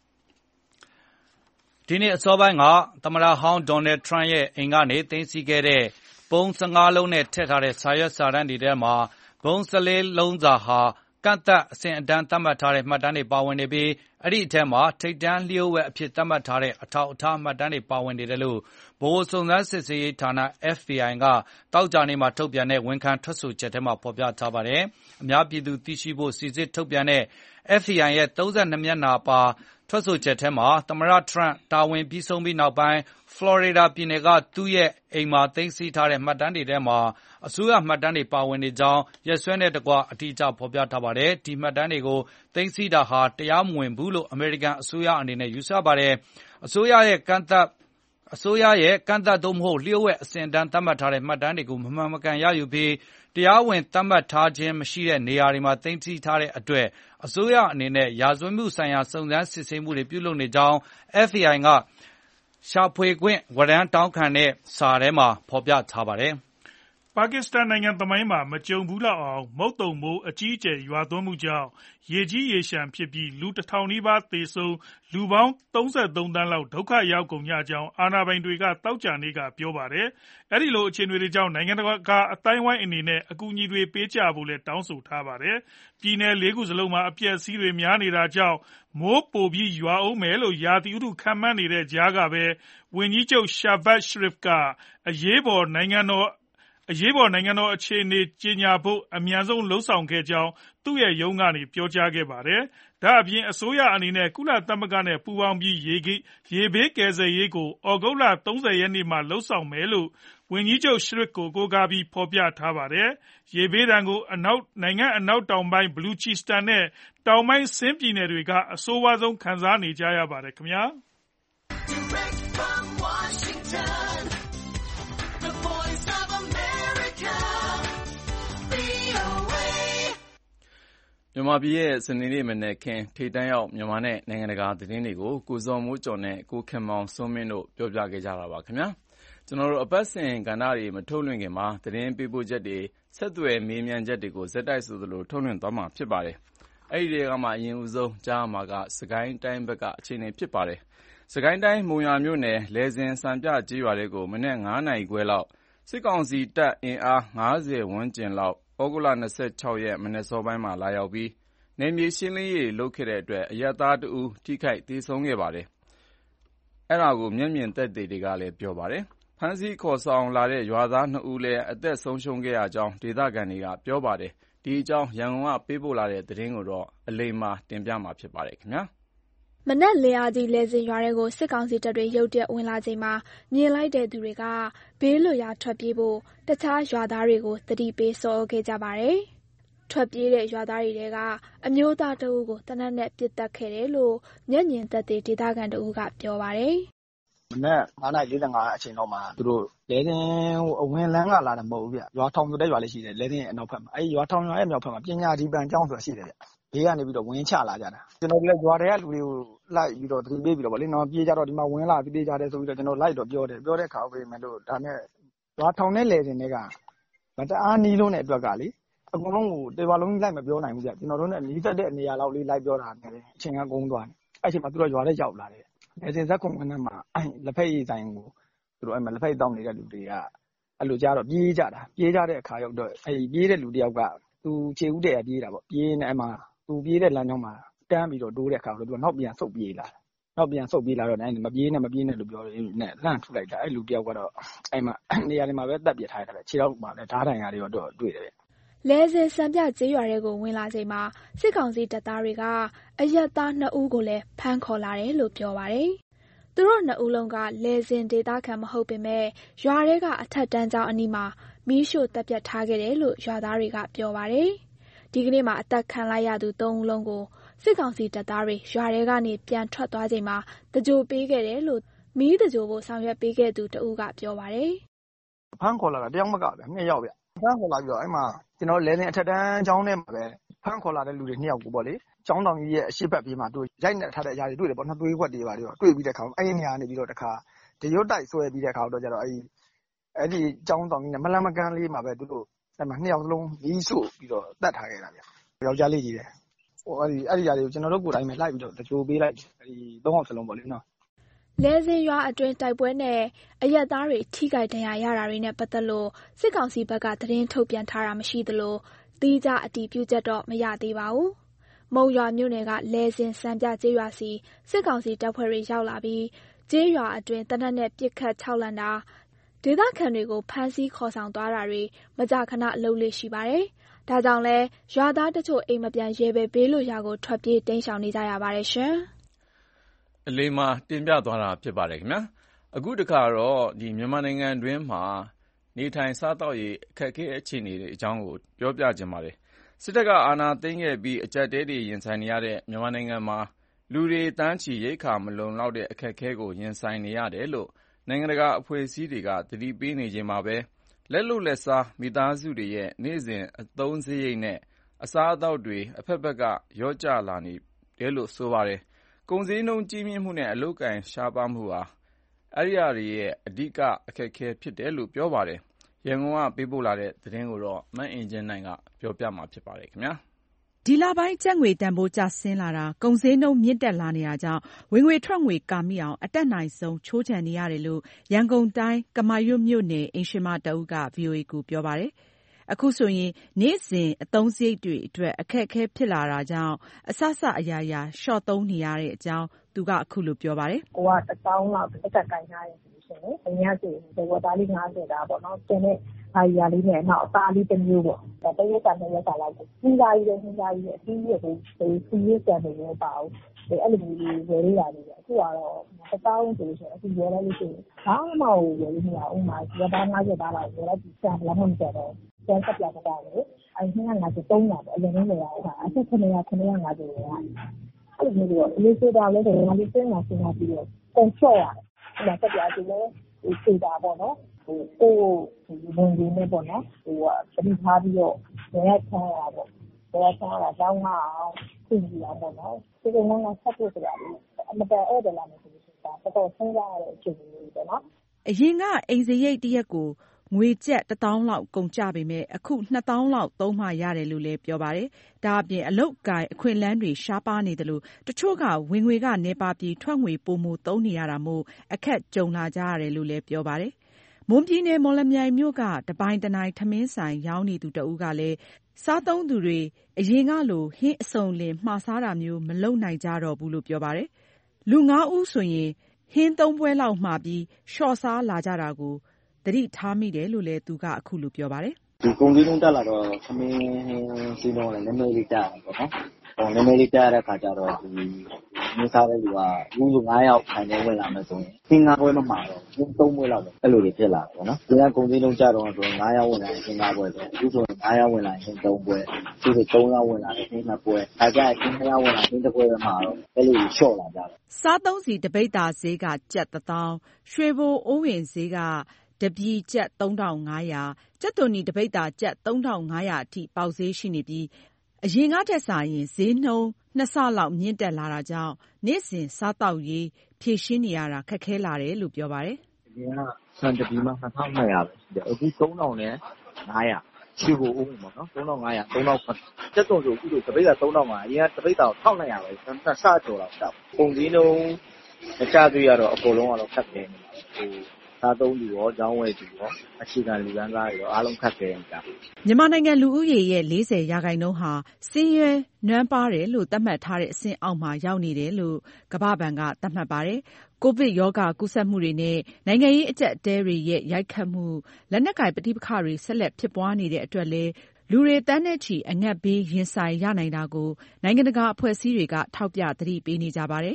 ဒီနေ့အစောပိုင်းကသမ္မတဟောင်းဒေါ်နယ်ထရန့်ရဲ့အိမ်ကနေသိမ်းဆည်းခဲ့တဲ့ပုံ၁၅လုံးနဲ့ထည့်ထားတဲ့စာရွက်စာတမ်းတွေထဲမှာဘုံ၁၄လုံးစာဟာကန့်သက်အဆင့်အတန်းသတ်မှတ်ထားတဲ့မှတ်တမ်းတွေပါဝင်နေပြီးအဲ့ဒီအထက်မှာထိပ်တန်းလျှို့ဝှက်အဖြစ်သတ်မှတ်ထားတဲ့အထောက်အထားမှတ်တမ်းတွေပါဝင်နေတယ်လို့ဗဟိုစုံစမ်းစစ်ဆေးရေးဌာန F B I ကတောက်ကြနေမှာထုတ်ပြန်တဲ့ဝန်ခံထွက်ဆိုချက်ထဲမှာဖော်ပြထားပါတယ်။အများပြည်သူသိရှိဖို့စီစစ်ထုတ်ပြန်တဲ့ F B I ရဲ့၃၂မျက်နှာပါထွက်ဆိုချက်ထဲမှာသမ္မတထရန့်တာဝန်ပြီးဆုံးပြီးနောက်ပိုင်းဖလော်ရီဒါပြည်နယ်ကသူ့ရဲ့အိမ်မှာသိမ်းဆည်းထားတဲ့မှတ်တမ်းတွေထဲမှာအစိုးရမှတ်တမ်းတွေပါဝင်နေကြောင်းရက်စွဲနဲ့တကွအတိအကျဖော်ပြထားပါတယ်။ဒီမှတ်တမ်းတွေကိုသိမ်းဆည်းတာဟာတရားမဝင်ဘူးလို့အမေရိကန်အစိုးရအနေနဲ့ယူဆပါတယ်။အစိုးရရဲ့ကန့်သက်အစိုးရရဲ့ကန့်သက်သို့မဟုတ်လျှို့ဝှက်အစဉ်အတန်းသတ်မှတ်ထားတဲ့မှတ်တမ်းတွေကိုမမှန်မကန်ရယူပြီးတရားဝင်သတ်မှတ်ထားခြင်းမရှိတဲ့နေရာတွေမှာသိမ်းဆည်းထားတဲ့အတွက်အစိုးရအနေနဲ့ရာဇဝတ်မှုဆိုင်ရာစုံစမ်းစစ်ဆေးမှုတွေပြုလုပ်နေကြောင်း F B I ကရှာဖွေခွင့်ဝရမ်းတောင်းခံတဲ့စာထဲမှာဖော်ပြထားပါတယ်။ပါကစ္စတန်နိုင်ငံသမိုင်းမှာမကြုံဘူးလောက်အောင်မုတ်သုန်မိုးအကြီးအကျယ်ရွာသွန်းမှုကြောင့်ရေကြီးရေလျှံဖြစ်ပြီးလူတစ်ထောင်နီးပါးသေဆုံးလူပေါင်း၃၃သန်းလောက်ဒုက္ခရောက်ကုန်ကြကြောင်းအာဏာပိုင်တွေကတောက်ကြနေကပြောပါတယ်။အဲဒီလိုအခြေအနေတွေကြောင့်နိုင်ငံတကာအသိုင်းအဝိုင်းအနေနဲ့အကူအညီတွေပေးကြဖို့လည်းတောင်းဆိုထားပါတယ်။ပြည်내လေးခုစလုံးမှာအပျက်အစီးတွေများနေတာကြောင့်မိုးပိုပြီးရွာအောင်မယ်လို့ရာသီဥတုခန့်မှန်းနေတဲ့ကြားကပဲဝန်ကြီးချုပ် Shehbaz Sharif ကအရေးပေါ်နိုင်ငံတော်အရေးပေါ်နိုင်ငံတော်အခြေအနေကြေညာဖို့အမြန်ဆုံးလှုံ့ဆော်ခဲ့ကြောင်းသူ့ရဲ့ရုံးကနေပြောကြားခဲ့ပါတယ်။ဒါအပြင်အစိုးရအနေနဲ့ကုလသမဂ္ဂနဲ့ပူးပေါင်းပြီးရေရေဘေးကယ်ဆယ်ရေးကိုဩဂုတ်လ၃၀ရက်နေ့မှာလှုံ့ဆော်မယ်လို့ဝန်ကြီးချုပ် Sharif ကိုကိုးကားပြီးဖော်ပြထားပါတယ်။ရေဘေးဒဏ်ကိုအနောက်နိုင်ငံအနောက်တောင်ပိုင်း Baluchistan နဲ့တောင်ပိုင်း Sindh ပြည်နယ်တွေကအဆိုးဝါးဆုံးခံစားနေကြရပါတယ်ခင်ဗျာမြန်မာပြည်ရဲ့စနေနေ့မနက်ခင်းထိပ်တန်းရောက်မြန်မာနဲ့နိုင်ငံတကာသတင်းတွေကိုကိုဇော်မိုးကျော်နဲ့ကိုခင်မောင်စိုးမင်းတို့ပြောပြခဲ့ကြတာပါခင်ဗျာကျွန်တော်တို့အပတ်စဉ်ကဏ္ဍတွေမထုတ်လွှင့်ခင်မှာသတင်းပေးပို့ချက်တွေဆက်သွယ်မေးမြန်းချက်တွေကိုဇက်တိုက်ဆိုသလိုထုတ်လွှင့်သွားမှာဖြစ်ပါတယ်အဲ့ဒီတွေကမှအရင်ဦးဆုံးကြားမှာကစကိုင်းတိုင်းဘက်ကအခြေအနေဖြစ်ပါတယ်စကိုင်းတိုင်းမုံရွာမြို့နယ်လဲစင်စံပြကျေးရွာတွေကိုမနေ့9နာရီခွဲလောက်စစ်ကောင်စီတပ်အင်အား၅၀ဝန်းကျင်လောက်ဩဂုတ်လ၂၆ရက်မနေ့စောပိုင်းမှာလာရောက်ပြီးနယ်မြေရှင်းလင်းရေးလုပ်ခဲ့တဲ့အတွက်အရပ်သားတဦးထိခိုက်သေဆုံးခဲ့ပါတယ်။အဲဒါကိုမျက်မြင်သက်သေတွေကလည်းပြောပါတယ်။ဖမ်းဆီးခေါ်ဆောင်လာတဲ့ရွာသားနှစ်ဦးလည်းအသက်ဆုံးရှုံးခဲ့ရကြောင်းဒေသခံတွေကပြောပါတယ်။ဒီအကြောင်းရန်ကုန်ကပေးပို့လာတဲ့သတင်းကိုတော့အလိမ္မာတင်ပြမှာဖြစ်ပါတယ်ခင်ဗျာ။မနက်လင်းအားကြီးလဲစင်ရွာတွေကိုစစ်ကောင်စီတပ်တွေရုတ်တရက်ဝင်လာချိန်မှာမြင်လိုက်တဲ့သူတွေကဘေးလွတ်ရာထွက်ပြေးဖို့တခြားရွာသားတွေကိုတတိပေးဆော်ခဲ့ကြပါတယ်။ထွက်ပြေးတဲ့ရွာသားတွေထဲကအမျိုးသားတဦးကိုတနက်နဲ့ပြစ်တက်ခဲ့တယ်လို့မျက်မြင်သက်သေဒေသခံတဦးကပြောပါတယ်။မနက်၅နာရီ၄၅အချိန်တော့မှသူတို့လဲစင်အဝင်လန်းကလာတယ်မဟုတ်ဘူးဗျ။ရွာထောင်ဆိုတဲ့ရွာလေးရှိတယ်လဲစင်ရဲ့အနောက်ဘက်မှာအဲဒီရွာထောင်ရွာရဲ့မြောက်ဘက်မှာပညာဒီပန်ကျောင်းဆိုတာရှိတယ်ဗျ။ဘေးကနေပြီးတော့ဝင်ချလာကြတာကျွန်တော်တို့လည်းရွာတွေကလူတွေကိုလိုက်ပြီးတော့သတိပေးပြီးတော့ဗောလေနော်ပြေးကြတော့ဒီမှာဝင်လာပြေးကြတယ်ဆိုပြီးတော့ကျွန်တော်လိုက်တော့ပြောတယ်ပြောတဲ့ခါပဲမယ်လို့ဒါနဲ့ရွာထောင်နဲ့လဲစင်တွေကမတအားနီးလုံးတဲ့အတွက်ကလေအကုန်လုံးကိုတေပါလုံးကြီးလိုက်မပြောနိုင်ဘူးဗျကျွန်တော်တို့နဲ့နီးသက်တဲ့နေရာလောက်လေးလိုက်ပြောတာနဲ့အချိန်ကကုန်သွားတယ်အဲ့ချိန်မှာသူတို့ရွာထဲရောက်လာတယ်လဲစင်ဇက်ခုံကနမှာလက်ဖက်ရည်ဆိုင်ကိုသူတို့အဲ့မှာလက်ဖက်ရည်တောင်းနေတဲ့လူတွေကအဲ့လိုကြားတော့ပြေးကြတာပြေးကြတဲ့အခါရောက်တော့အဲ့ပြေးတဲ့လူတယောက်ကသူခြေဦးတဲ့ပြေးတာပေါ့ပြေးနေအဲ့မှာသူပြေးတဲ့လမ်းကြောင်းမှာတန်းပြီးတော့တိုးတဲ့အခါတော့သူကနောက်ပြန်ဆုတ်ပြေးလာနောက်ပြန်ဆုတ်ပြေးလာတော့နိုင်မပြေးနဲ့မပြေးနဲ့လို့ပြောတယ်နဲ့လှမ်းထုတ်လိုက်တာအဲ့လူတယောက်ကတော့အဲ့မှာနေရာတွေမှာပဲတက်ပြထားတယ်ခြေထောက်မှာလည်းဓားတိုင်ရာတွေတော့တွေ့တယ်လဲစင်စံပြကျေးရွာတွေကိုဝင်လာချိန်မှာစစ်ကောင်စီတပ်သားတွေကအရက်သားနှစ်ဦးကိုလည်းဖမ်းခေါ်လာတယ်လို့ပြောပါတယ်သူတို့နှစ်ဦးလုံးကလယ်စဉ်ဒေသခံမဟုတ်ပေမဲ့ရွာထဲကအထက်တန်းကျောင်းအနီးမှာမီးရှို့သတ်ဖြတ်ထားခဲ့တယ်လို့ရွာသားတွေကပြောပါတယ်။ဒီကနေ့မှာအသက်ခံလိုက်ရသူသုံးဦးလုံးကိုစစ်ကောင်စီတပ်သားတွေရွာထဲကနေပြန်ထွက်သွားချိန်မှာတကြိုပေးခဲ့တယ်လို့မီးတကြိုဖို့ဆောင်ရွက်ပေးခဲ့သူတဦးကပြောပါတယ်။ဖမ်းခေါ်လာတာတယောက်မကပဲနှစ်ယောက်ဗျ။ဖမ်းခေါ်လာပြီးတော့အဲ့မှာကျွန်တော်လယ်စဉ်အထက်တန်းကျောင်းထဲမှာပဲဖမ်းခေါ်လာတဲ့လူတွေနှစ်ယောက်ကိုပေါ့လေကျောင်းတောင်ကြီးရဲ့အရှိတ်ဘက်ပြေးမှာသူရိုက်နေထားတဲ့အရာတွေတွေ့တယ်ပေါ့နှစ်သွေးခွက်တွေပါတွေတော့တွေ့ပြီးတဲ့ခါအဲ့ဒီနေရာနေပြီးတော့တခါတရွတ်တိုက်ဆွဲပြီးတဲ့ခါတော့ကျတော့အဲ့ဒီအဲ့ဒီကျောင်းတောင်ကြီးနဲ့မလန်းမကန်းလေးမှာပဲသူတို့အဲ့မှာနှစ်ယောက်လုံးမီးရှို့ပြီးတော့တတ်ထားခဲ့တာဗျ။ယောက်ျားလေးကြီးတယ်။ဟိုအဲ့ဒီအဲ့ဒီຢာတွေကိုကျွန်တော်တို့ကိုယ်တိုင်ပဲလိုက်ပြီးတော့တကြိုပေးလိုက်အဲ့ဒီသုံးအောင်စလုံးပေါ့လေနော်လယ်စဉ်ရွာအတွင်းတိုက်ပွဲနဲ့အရက်သားတွေထိခိုက်ဒဏ်ရာရတာတွေနဲ့ပတ်သက်လို့စစ်ကောင်စီဘက်ကသတင်းထုတ်ပြန်ထားတာမရှိသလိုတိကျအတည်ပြုချက်တော့မရသေးပါဘူး။မုံရွာမြို့နယ်ကလယ်စဉ်စံပြကျေးရွာစီစစ်ကောင်စီတပ်ဖွဲ့တွေရောက်လာပြီးကျေးရွာအတွင်းတနက်နဲ့ပြစ်ခတ်ခြောက်လန့်တာဒေသခံတွေကိုဖမ်းဆီးခေါ်ဆောင်သွားတာတွေမကြာခဏလုပ်လေ့ရှိပါတယ်။ဒါကြောင့်လဲရွာသားတချို့အိမ်မပြန်ရဲပဲဘေးလွတ်ရာကိုထွက်ပြေးတိမ်းရှောင်နေကြရပါတယ်ရှင်။အလေးမှာတင်ပြသွားတာဖြစ်ပါတယ်ခင်ဗျာအခုတခါတော့ဒီမြန်မာနိုင်ငံတွင်းမှာနေထိုင်စားသောက်ရေးအခက်အခဲအခြေအနေတွေအကြောင်းကိုပြောပြခြင်းပါတယ်စစ်တပ်ကအာဏာသိမ်းခဲ့ပြီးအကြက်တဲတွေရင်ဆိုင်နေရတဲ့မြန်မာနိုင်ငံမှာလူတွေတန်းချီရိတ်ခါမလုံလောက်တဲ့အခက်အခဲကိုရင်ဆိုင်နေရတယ်လို့နိုင်ငံတကာအဖွဲ့အစည်းတွေကသတိပေးနေခြင်းမှာပဲလက်လွတ်လက်စားမိသားစုတွေရဲ့နေ့စဉ်အသုံးစရိတ်နဲ့အစားအသောက်တွေအဖက်ဖက်ကရော့ကျလာနေတယ်လို့ဆိုပါတယ်ကုန်စည်နှုန်းကြီးမြင့်မှုနဲ့အလုပ်အကိုင်ရှားပါးမှုဟာအဲ့ဒီအရာတွေရဲ့အဓိကအခက်အခဲဖြစ်တယ်လို့ပြောပါတယ်။ရန်ကုန်ကပေးပို့လာတဲ့သတင်းကိုတော့မအင်ဂျင်နိုင်ကပြောပြမှာဖြစ်ပါတယ်ခင်ဗျာ။ဒီလပိုင်းကျပ်ငွေတန်ဖိုးကျဆင်းလာတာကုန်စည်နှုန်းမြင့်တက်လာနေတာကြောင့်ဝင်ငွေထွက်ငွေကာမိအောင်အတက်နိုင်ဆုံးချိုးချံနေရတယ်လို့ရန်ကုန်တိုင်းကမာရွတ်မြို့နယ်အိမ်ရှင်မတဦးက ဗွီအိုအေ ကိုပြောပါတယ်။အခုဆိုရင်နေ့စဉ်အသုံးစရိတ်တွေအတွက်အခက်အခဲဖြစ်လာတာကြောင့်အဆဆအရာရာရှော့သုံးနေရတဲ့အကြောင်းသူကအခုလိုပြောပါတယ်။ကိုကတစ်တောင်းလောက်တစ်သက်ကိုင်းထားရဆိုရှင်လေ။အများကြီးဒီဝသားလေးငါးဆယ်တာပေါ့နော်။ကျန်တဲ့ဟာရီယာလေးနဲ့နောက်အသားလေးတစ်မျိုးပေါ့။ဒါတရက်တာနဲ့ရက်တာလောက်ကိုစဉ်းစားပြီးတော့စဉ်းစားပြီးအပြီးရကိုဒီစီးရဲကြံနေရောပါအောင်။ဒီအဲ့လိုမျိုးဝယ်ရရတယ်။အခုကတော့တစ်တောင်းဆိုရှင်အခုရောလိုက်လို့ရှိရင်ဘာမှမဝယ်လို့မရဘူး။ဥမာဝသားငါးဆယ်တာလောက်ဝယ်လိုက်ပြီးစံလာမှမကြတော့ကျန်ဆက်ပြတာလေအဲ့ဒီနှစ်ငါးဆယ်သုံးတာပေါ့အရင်ကလည်းရတာအခုခုနှစ်ရာခုနှစ်ရာငါးဆယ်ရအဲ့လိုမျိုးလေးစေတာလည်းငါလေးစဉ်းစားစဉ်းစားပြီးတော့ကုန်ချော့ရတယ်အဲ့ဒါဆက်ပြတယ်လည်းစေတာပေါ့နော်ဟိုကိုဝင်နေနေပေါ့နော်ဟိုကပရိထားပြီးတော့ရဲချမ်းရတာပေါ့ရဲချမ်းရတာတောင်းအောင်သိကြရပေါ့နော်ဒီကနေ့ကဆက်ဖို့ဆိုတာလေအမတန်အဲ့ဒါလာနေဆိုတော့တော်တော်စဉ်းစားရတဲ့အချိန်လေးပေါ့နော်အရင်ကအိမ်စရိတ်တစ်ရက်ကိုငွေကျပ်တစ်သောင်းလောက်ကုန်ကျပေမဲ့အခုနှစ်သောင်းလောက်သုံးမှရတယ်လို့လည်းပြောပါတယ်။ဒါအပြင်အလုပ်ကိုင်အခွင့်အလမ်းတွေရှားပါးနေတယ်လို့တချို့ကဝင်ငွေကနေပါပြီးထွက်ငွေပိုမိုသုံးနေရတာမို့အခက်ကြုံလာကြရတယ်လို့လည်းပြောပါတယ်။မွန်ပြည်နယ်မော်လမြိုင်မြို့ကတပိုင်တနိုင်ထမင်းဆိုင်ရောင်းနေသူတဦးကလည်းစားသုံးသူတွေအရင်ကလိုဟင်းအစုံလင်မှားစားတာမျိုးမလုပ်နိုင်ကြတော့ဘူးလို့ပြောပါတယ်။လူငါးဦးဆိုရင်ဟင်းသုံးပွဲလောက်မှာပြီးလျှော့စားလာကြတာကိုသတိထားမိတယ်လို့လည်းသူကအခုလိုပြောပါတယ်ဒီကုန်စည်နှုန်းတက်လာတော့သမင်းစီးလုံးလည်းနည်းနည်းလေးတက်တယ်ပေါ့နော်ဟိုနည်းနည်းလေးတက်ရတဲ့ခါကျတော့ဒီမျိုးစားတဲ့လူကဘူးဆိုငါးယောက်ခိုင်နေဝင်လာမယ်ဆိုရင်ခင်းငါးပွဲမမှာတော့ဘူးသုံးပွဲလောက်ပဲအဲ့လိုတွေဖြစ်လာတယ်ပေါ့နော်ဒီကကုန်စည်နှုန်းကျတော့ဆိုငါးယောက်ဝင်လာရင်ခင်းငါးပွဲပဲဘူးဆိုငါးယောက်ဝင်လာရင်သုံးပွဲသူဆိုသုံးယောက်ဝင်လာရင်ခင်းနှစ်ပွဲဒါကြရင်ခင်းနှစ်ယောက်ဝင်လာခင်းတစ်ပွဲပဲမှာတော့အဲ့လိုရှော့လာကြတယ်စားသုံးစီတပိတ်တာဈေးကကျပ်တစ်သောင်းရွှေဘိုအိုးဝင်ဈေးကတပြည်ကျပ်သုံးထောင်ငါးရာကျပ်သွန်နီတပိတ်တာကျပ်သုံးထောင်ငါးရာအထိပေါက်ဈေးရှိနေပြီးအရင်ကထက်စာရင်ဈေးနှုန်းနှစ်ဆလောက်မြင့်တက်လာတာကြောင့်နေ့စဉ်စားတောက်ရေးဖြည့်ရှင်းနေရတာခက်ခဲလာတယ်လို့ပြောပါတယ်။ဒီကစံတပီမှာနှစ်ထောင်နှစ်ရာပဲရှိတယ်အခုသုံးထောင်နဲ့ငါးရာချီကိုဦးပေါ့နော်သုံးထောင်ငါးရာသုံးထောင်ကျပ်သွန်ဆိုအခုတပိတ်တာသုံးထောင်ငါးရာအရင်ကတပိတ်တာထောင်နှစ်ရာပဲနှစ်ဆကျော်လောက်တောက်ပုံစည်းနှုန်းမကျသေးရတော့အကုန်လုံးကတော့ခက်ခဲနေဟိုစားသုံးသူရောကျောင်းဝယ်သူရောအခြေခံလူတန်းစားတွေရောအားလုံးခက်ခဲကြတယ်။မြန်မာနိုင်ငံလူဦးရေရဲ့လေးဆယ်ရာခိုင်နှုန်းဟာဆင်းရဲနွမ်းပါးတယ်လို့သတ်မှတ်ထားတဲ့အဆင့်အောက်မှာရောက်နေတယ်လို့ကမ္ဘာ့ဘဏ်ကသတ်မှတ်ပါတယ်။ကိုဗစ်ရောဂါကူးစက်မှုတွေနဲ့နိုင်ငံရေးအကျပ်အတည်းတွေရဲ့ရိုက်ခတ်မှုလက်နက်ကိုင်ပဋိပက္ခတွေဆက်လက်ဖြစ်ပွားနေတဲ့အတွက်လည်းလူတွေတန်းနဲ့ချီအငတ်ဘေးရင်ဆိုင်ရနိုင်တာကိုနိုင်ငံတကာအဖွဲ့အစည်းတွေကထောက်ပြသတိပေးနေကြပါတယ်။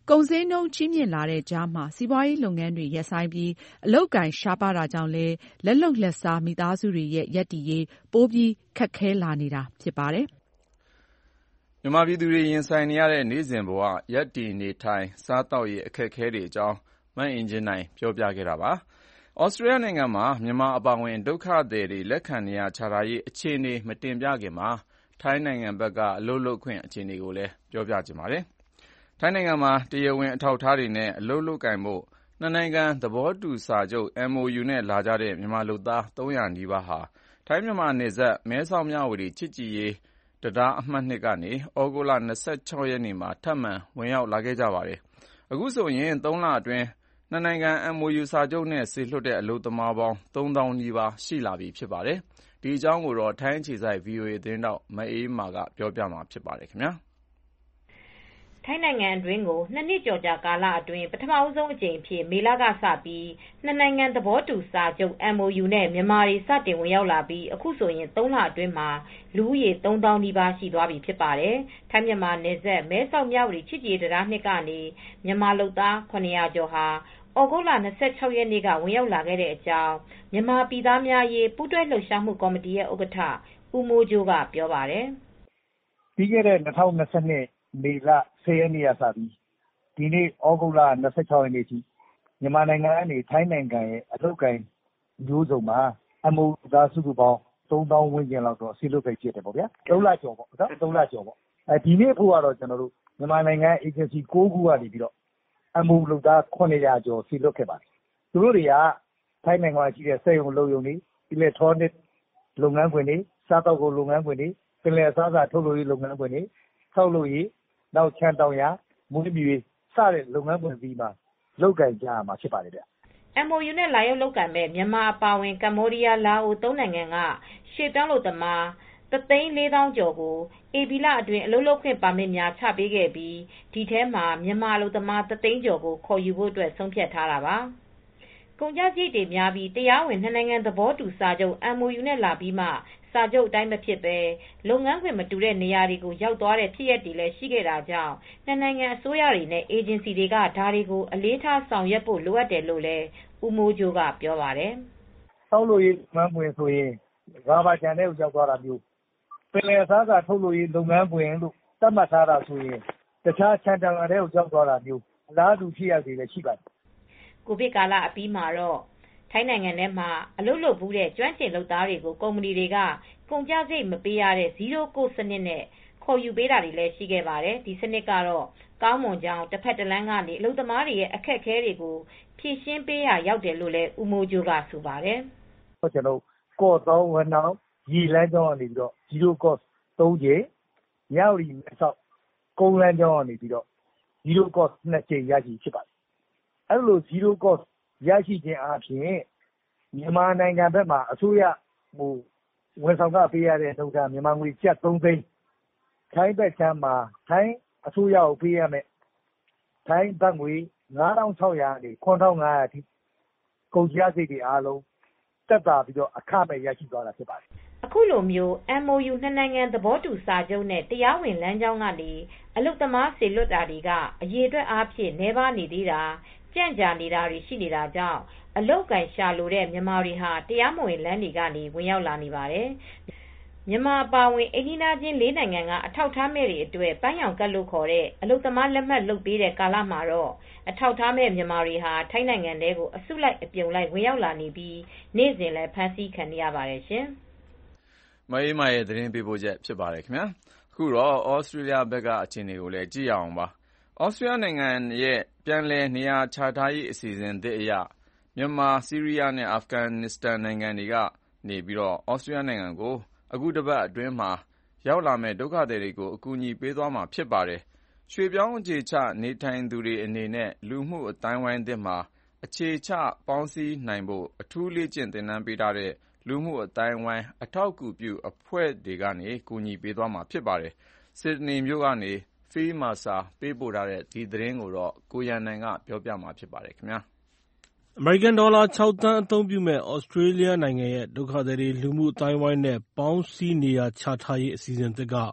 ကုန်ဈေးနှုန်းကြီးမြင့်လာတဲ့ကြားမှာစီးပွားရေးလုပ်ငန်းတွေရပ်ဆိုင်းပြီးအလုပ်အကိုင်ရှားပါးတာကြောင့်လည်းလက်လုပ်လက်စားမိသားစုတွေရဲ့ရပ်တည်ရေးပိုပြီးခက်ခဲလာနေတာဖြစ်ပါတယ်။မြန်မာပြည်သူတွေရင်ဆိုင်နေရတဲ့နေ့စဉ်ဘဝရပ်တည်နေထိုင်စားသောက်ရေးအခက်အခဲတွေအကြောင်းမအင်ကြင်းနိုင်ပြောပြခဲ့တာပါ။ဩစတြေးလျနိုင်ငံမှာမြန်မာအပါအဝင်ဒုက္ခသည်တွေလက်ခံနေရချထားရေးအခြေအနေမတင်ပြခင်မှာထိုင်းနိုင်ငံဘက်ကအလုပ်လုပ်ခွင့်အခြေအနေကိုလည်းပြောပြချင်ပါတယ်။ထိုင်းနိုင်ငံမှာတရားဝင်အထောက်အထားတွေနဲ့အလုပ်လုပ်ကိုင်ဖို့နှစ်နိုင်ငံသဘောတူစာချုပ် M O U နဲ့လာကြတဲ့မြန်မာလုပ်သားသုံးရာနီးပါးဟာထိုင်းမြန်မာနယ်စပ်မဲဆောက်မြဝတီချစ်ကြည်ရေးတံတားအမှတ်၂ကနေဩဂုတ်လ၂၆ရက်နေ့မှာထပ်မံဝင်ရောက်လာခဲ့ကြပါတယ်။အခုဆိုရင်သုံးလအတွင်းနှစ်နိုင်ငံ M O U စာချုပ်နဲ့စေလွှတ်တဲ့အလုပ်သမားပေါင်းသုံးသောင်းနီးပါးရှိလာပြီဖြစ်ပါတယ်။ဒီအကြောင်းကိုတော့ထိုင်းအခြေစိုက် ဗွီအိုအေ သတင်းထောက်မအေးအေးမာကပြောပြမှာဖြစ်ပါတယ်ခင်ဗျာ။ထိုင်းနိုင်ငံအတွင်းကိုနှစ်နှစ်ကျော်ကြာကာလအတွင်းပထမဆုံးအကြိမ်အဖြစ်မေလကစပြီးနှစ်နိုင်ငံသဘောတူစာချုပ် M O U နဲ့မြန်မာတွေစတင်ဝင်ရောက်လာပြီးအခုဆိုရင်သုံးလအတွင်းမှာလူဦးရေသုံးသောင်းနီးပါးရှိသွားပြီဖြစ်ပါတယ်။ထိုင်းမြန်မာနယ်စပ်မဲဆောက်မြဝတီချစ်ကြည်ရေးတံတား၂ကနေမြန်မာလုပ်သားခုနှစ်ရာကျော်ဟာဩဂုတ်လ၂၆ရက်နေ့ကဝင်ရောက်လာခဲ့တဲ့အကြောင်းမြန်မာပြည်သားများရေးပူးတွဲလှုပ်ရှားမှုကော်မတီရဲ့ဥက္ကဋ္ဌဦးမိုးကြိုးကပြောပါတယ်။ပြီးခဲ့တဲ့၂၀၂၂မေလ၁၀ရက်နေ့ကစပြီးဒီနေ့ဩဂုတ်လ၂၆ရက်နေ့ထိမြန်မာနိုင်ငံကနေထိုင်းနိုင်ငံရဲ့အလုပ်ကိုင်မျိုးစုံမှာအမှုသားစုစုပေါင်းသုံးသောင်းဝန်းကျင်လောက်တော့ဆီလွတ်ခဲ့ဖြစ်တယ်ပေါ့ဗျာ။သုံးလကျော်ပေါ့နော်သုံးလကျော်ပေါ့။အဲဒီနေ့ဖို့ကတော့ကျွန်တော်တို့မြန်မာနိုင်ငံအေဂျင်စီ၉ခုကနေပြီးတော့အမှုလုပ်သားခုနှစ်ရာကျော်ဆီလွတ်ခဲ့ပါတယ်။သူတို့တွေကထိုင်းနိုင်ငံမှာရှိတဲ့စက်ရုံလုပ်ရုံတွေအီလက်ထရောနစ်လုပ်ငန်းခွင်တွေစားတောက်ကုန်လုပ်ငန်းခွင်တွေပင်လယ်အစားအစာထုတ်လုပ်ရေးလုပ်ငန်းခွင်တွေဆောက်လုပ်ရေးနောက်ချန်တောင်ရမွေးမြူရေးစတဲ့လုပ်ငန်းခွင်ပြီးမှလုပ်ကိုင်ကြရမှာဖြစ်ပါတယ်ဗျ။ M O U နဲ့လာရောက်လုပ်ကိုင်မဲ့မြန်မာအပါအဝင်ကမ္ဘောဒီးယားလာအိုသုံးနိုင်ငံကရွှေ့ပြောင်းလုပ်သမားတသိန်းလေးသောင်းကျော်ကိုဧပြီလအတွင်းအလုပ်လုပ်ခွင့်ပါမစ်များချပေးခဲ့ပြီးဒီထဲမှာမြန်မာအလုပ်သမားတသိန်းကျော်ကိုခေါ်ယူဖို့အတွက်ဆုံးဖြတ်ထားတာပါ။ကုန်ကျစရိတ်တွေများပြီးတရားဝင်နှစ်နိုင်ငံသဘောတူစာချုပ် M O U နဲ့လာပြီးမှစာချုပ်အတိုင်းမဖြစ်ပဲလုပ်ငန်းခွင်မတူတဲ့နေရာတွေကိုရောက်သွားတဲ့ဖြစ်ရပ်တွေလည်းရှိခဲ့တာကြောင့်နှစ်နိုင်ငံအစိုးရတွေနဲ့အေဂျင်စီတွေကဒါတွေကိုအလေးထားဆောင်ရွက်ဖို့လိုအပ်တယ်လို့လည်းဦးမိုးကြိုးကပြောပါတယ်။ဆောက်လုပ်ရေးလုပ်ငန်းခွင်ဆိုရင်ရာဘာခြံထဲကိုရောက်သွားတာမျိုးပင်လယ်အစားအစာထုတ်လုပ်ရေးလုပ်ငန်းခွင်လို့သတ်မှတ်ထားတာဆိုရင်တခြားခြံတံထဲကိုရောက်သွားတာမျိုးအလားတူဖြစ်ရပ်တွေလည်းရှိပါတယ်။ကိုဗစ်ကာလအပြီးမှာတော့ထိုင်းနိုင်ငံထဲမှာအလုပ်လုပ်ဘူးတဲ့ကျွမ်းကျင်လုပ်သားတွေကိုကုမ္ပဏီတွေကကုန်ကျစရိတ်မပေးရတဲ့ Zero Cost စနစ်နဲ့ခေါ်ယူပေးတာတွေလည်းရှိခဲ့ပါတယ်။ဒီစနစ်ကတော့ကောင်းမွန်ကြောင်းတစ်ဖက်တစ်လမ်းကနေအလုပ်သမားတွေရဲ့အခက်အခဲတွေကိုဖြေရှင်းပေးရရောက်တယ်လို့လည်းဦးမိုးကြိုးကဆိုပါတယ်။ကျွန်တော်ကော့သောင်းဝနောင်ရီလန်းကျောင်းကနေပြီးတော့ Zero Cost သုံးကြိမ်မြဝတီမဲဆောက်ကုန်းလန်းကျောင်းကနေပြီးတော့ Zero Cost နှစ်ကြိမ်ရရှိဖြစ်ပါတယ်။အဲလို Zero Cost ရရှိခြင်းအပြင်မြန်မာနိုင်ငံဘက်မှာအစိုးရဟိုဝန်ဆောင်ခပေးရတဲ့နှုန်းထားမြန်မာငွေကျပ်သုံးသိန်းထိုင်းဘက်ခြမ်းမှာထိုင်းအစိုးရကိုပေးရမယ်ထိုင်းဘတ်ငွေငါးထောင်ခြောက်ရာကနေခုနှစ်ထောင်ငါးရာအထိကုန်ကျစရိတ်တွေအားလုံးတက်တာပြီးတော့အခမဲ့ရရှိသွားတာဖြစ်ပါတယ်အခုလိုမျိုး M O U နှစ်နိုင်ငံသဘောတူစာချုပ်နဲ့တရားဝင်လမ်းကြောင်းကနေအလုပ်သမားစေလွတ်တာတွေကအရေးအတွက်အားဖြင့်နှဲပါနေသေးတာကြန့်ကြာနေတာတွေရှိနေတာကြောင့်အလုတ်ကန်ရှာလိုတဲ့မြန်မာတွေဟာတရားမဝင်လမ်းတွေကနေဝင်ရောက်လာနေပါတယ်။မြန်မာအပါအဝင်အိန္ဒိယချင်းလေးနိုင်ငံကအထောက်ထားမဲ့တွေအတွက်ပန်းရောင်ကတ်လို့ခေါ်တဲ့အလုတ်သမားလက်မှတ်လုပ်ပေးတဲ့ကာလမှာတော့အထောက်ထားမဲ့မြန်မာတွေဟာထိုင်းနိုင်ငံထဲကိုအစုလိုက်အပြုံလိုက်ဝင်ရောက်လာနေပြီးနေ့စဉ်လည်းဖမ်းဆီးခံနေရပါတယ်ရှင်။မအေးမရဲ့သတင်းပေးပို့ချက်ဖြစ်ပါတယ်ခင်ဗျာ။အခုတော့ဩစတြေးလျဘက်ကအခြေအနေကိုလည်းကြည့်ရအောင်ပါ။ဩစတြေးလျနိုင်ငံရဲ့ပြန်လည်နေရာချထားရေးအစီအစဉ်သစ်အရမြန်မာ၊ဆီးရီးယားနဲ့အာဖဂန်နစ္စတန်နိုင်ငံတွေကနေပြီးတော့ဩစတြေးလျနိုင်ငံကိုအခုတပတ်အတွင်းမှာရောက်လာမယ့်ဒုက္ခသည်တွေကိုအကူအညီပေးသွားမှာဖြစ်ပါတယ်။ရွှေ့ပြောင်းအခြေချနေထိုင်သူတွေအနေနဲ့လူမှုအသိုင်းအဝိုင်းသစ်မှာအခြေချပေါင်းစည်းနိုင်ဖို့အထူးလေ့ကျင့်သင်တန်းပေးထားတဲ့လူမှုအသိုင်းအဝိုင်းအထောက်အကူပြုအဖွဲ့တွေကနေကူညီပေးသွားမှာဖြစ်ပါတယ်။ဆစ်ဒနီမြို့ကနေဖိးမာစာပေးပို့ထားတဲ့ဒီသတင်းကိုတော့ကိုရန်နိုင်ကပြောပြမှာဖြစ်ပါတယ်ခင်ဗျာ။အမေရိကန်ဒေါ်လာခြောက်သန်းအသုံးပြုမဲ့ဩစတြေးလျနိုင်ငံရဲ့ဒုက္ခသည်တွေလူမှုအသိုင်းအဝိုင်းနဲ့ပေါင်းစည်းနေရာချထားရေးအစီအစဉ်သစ်က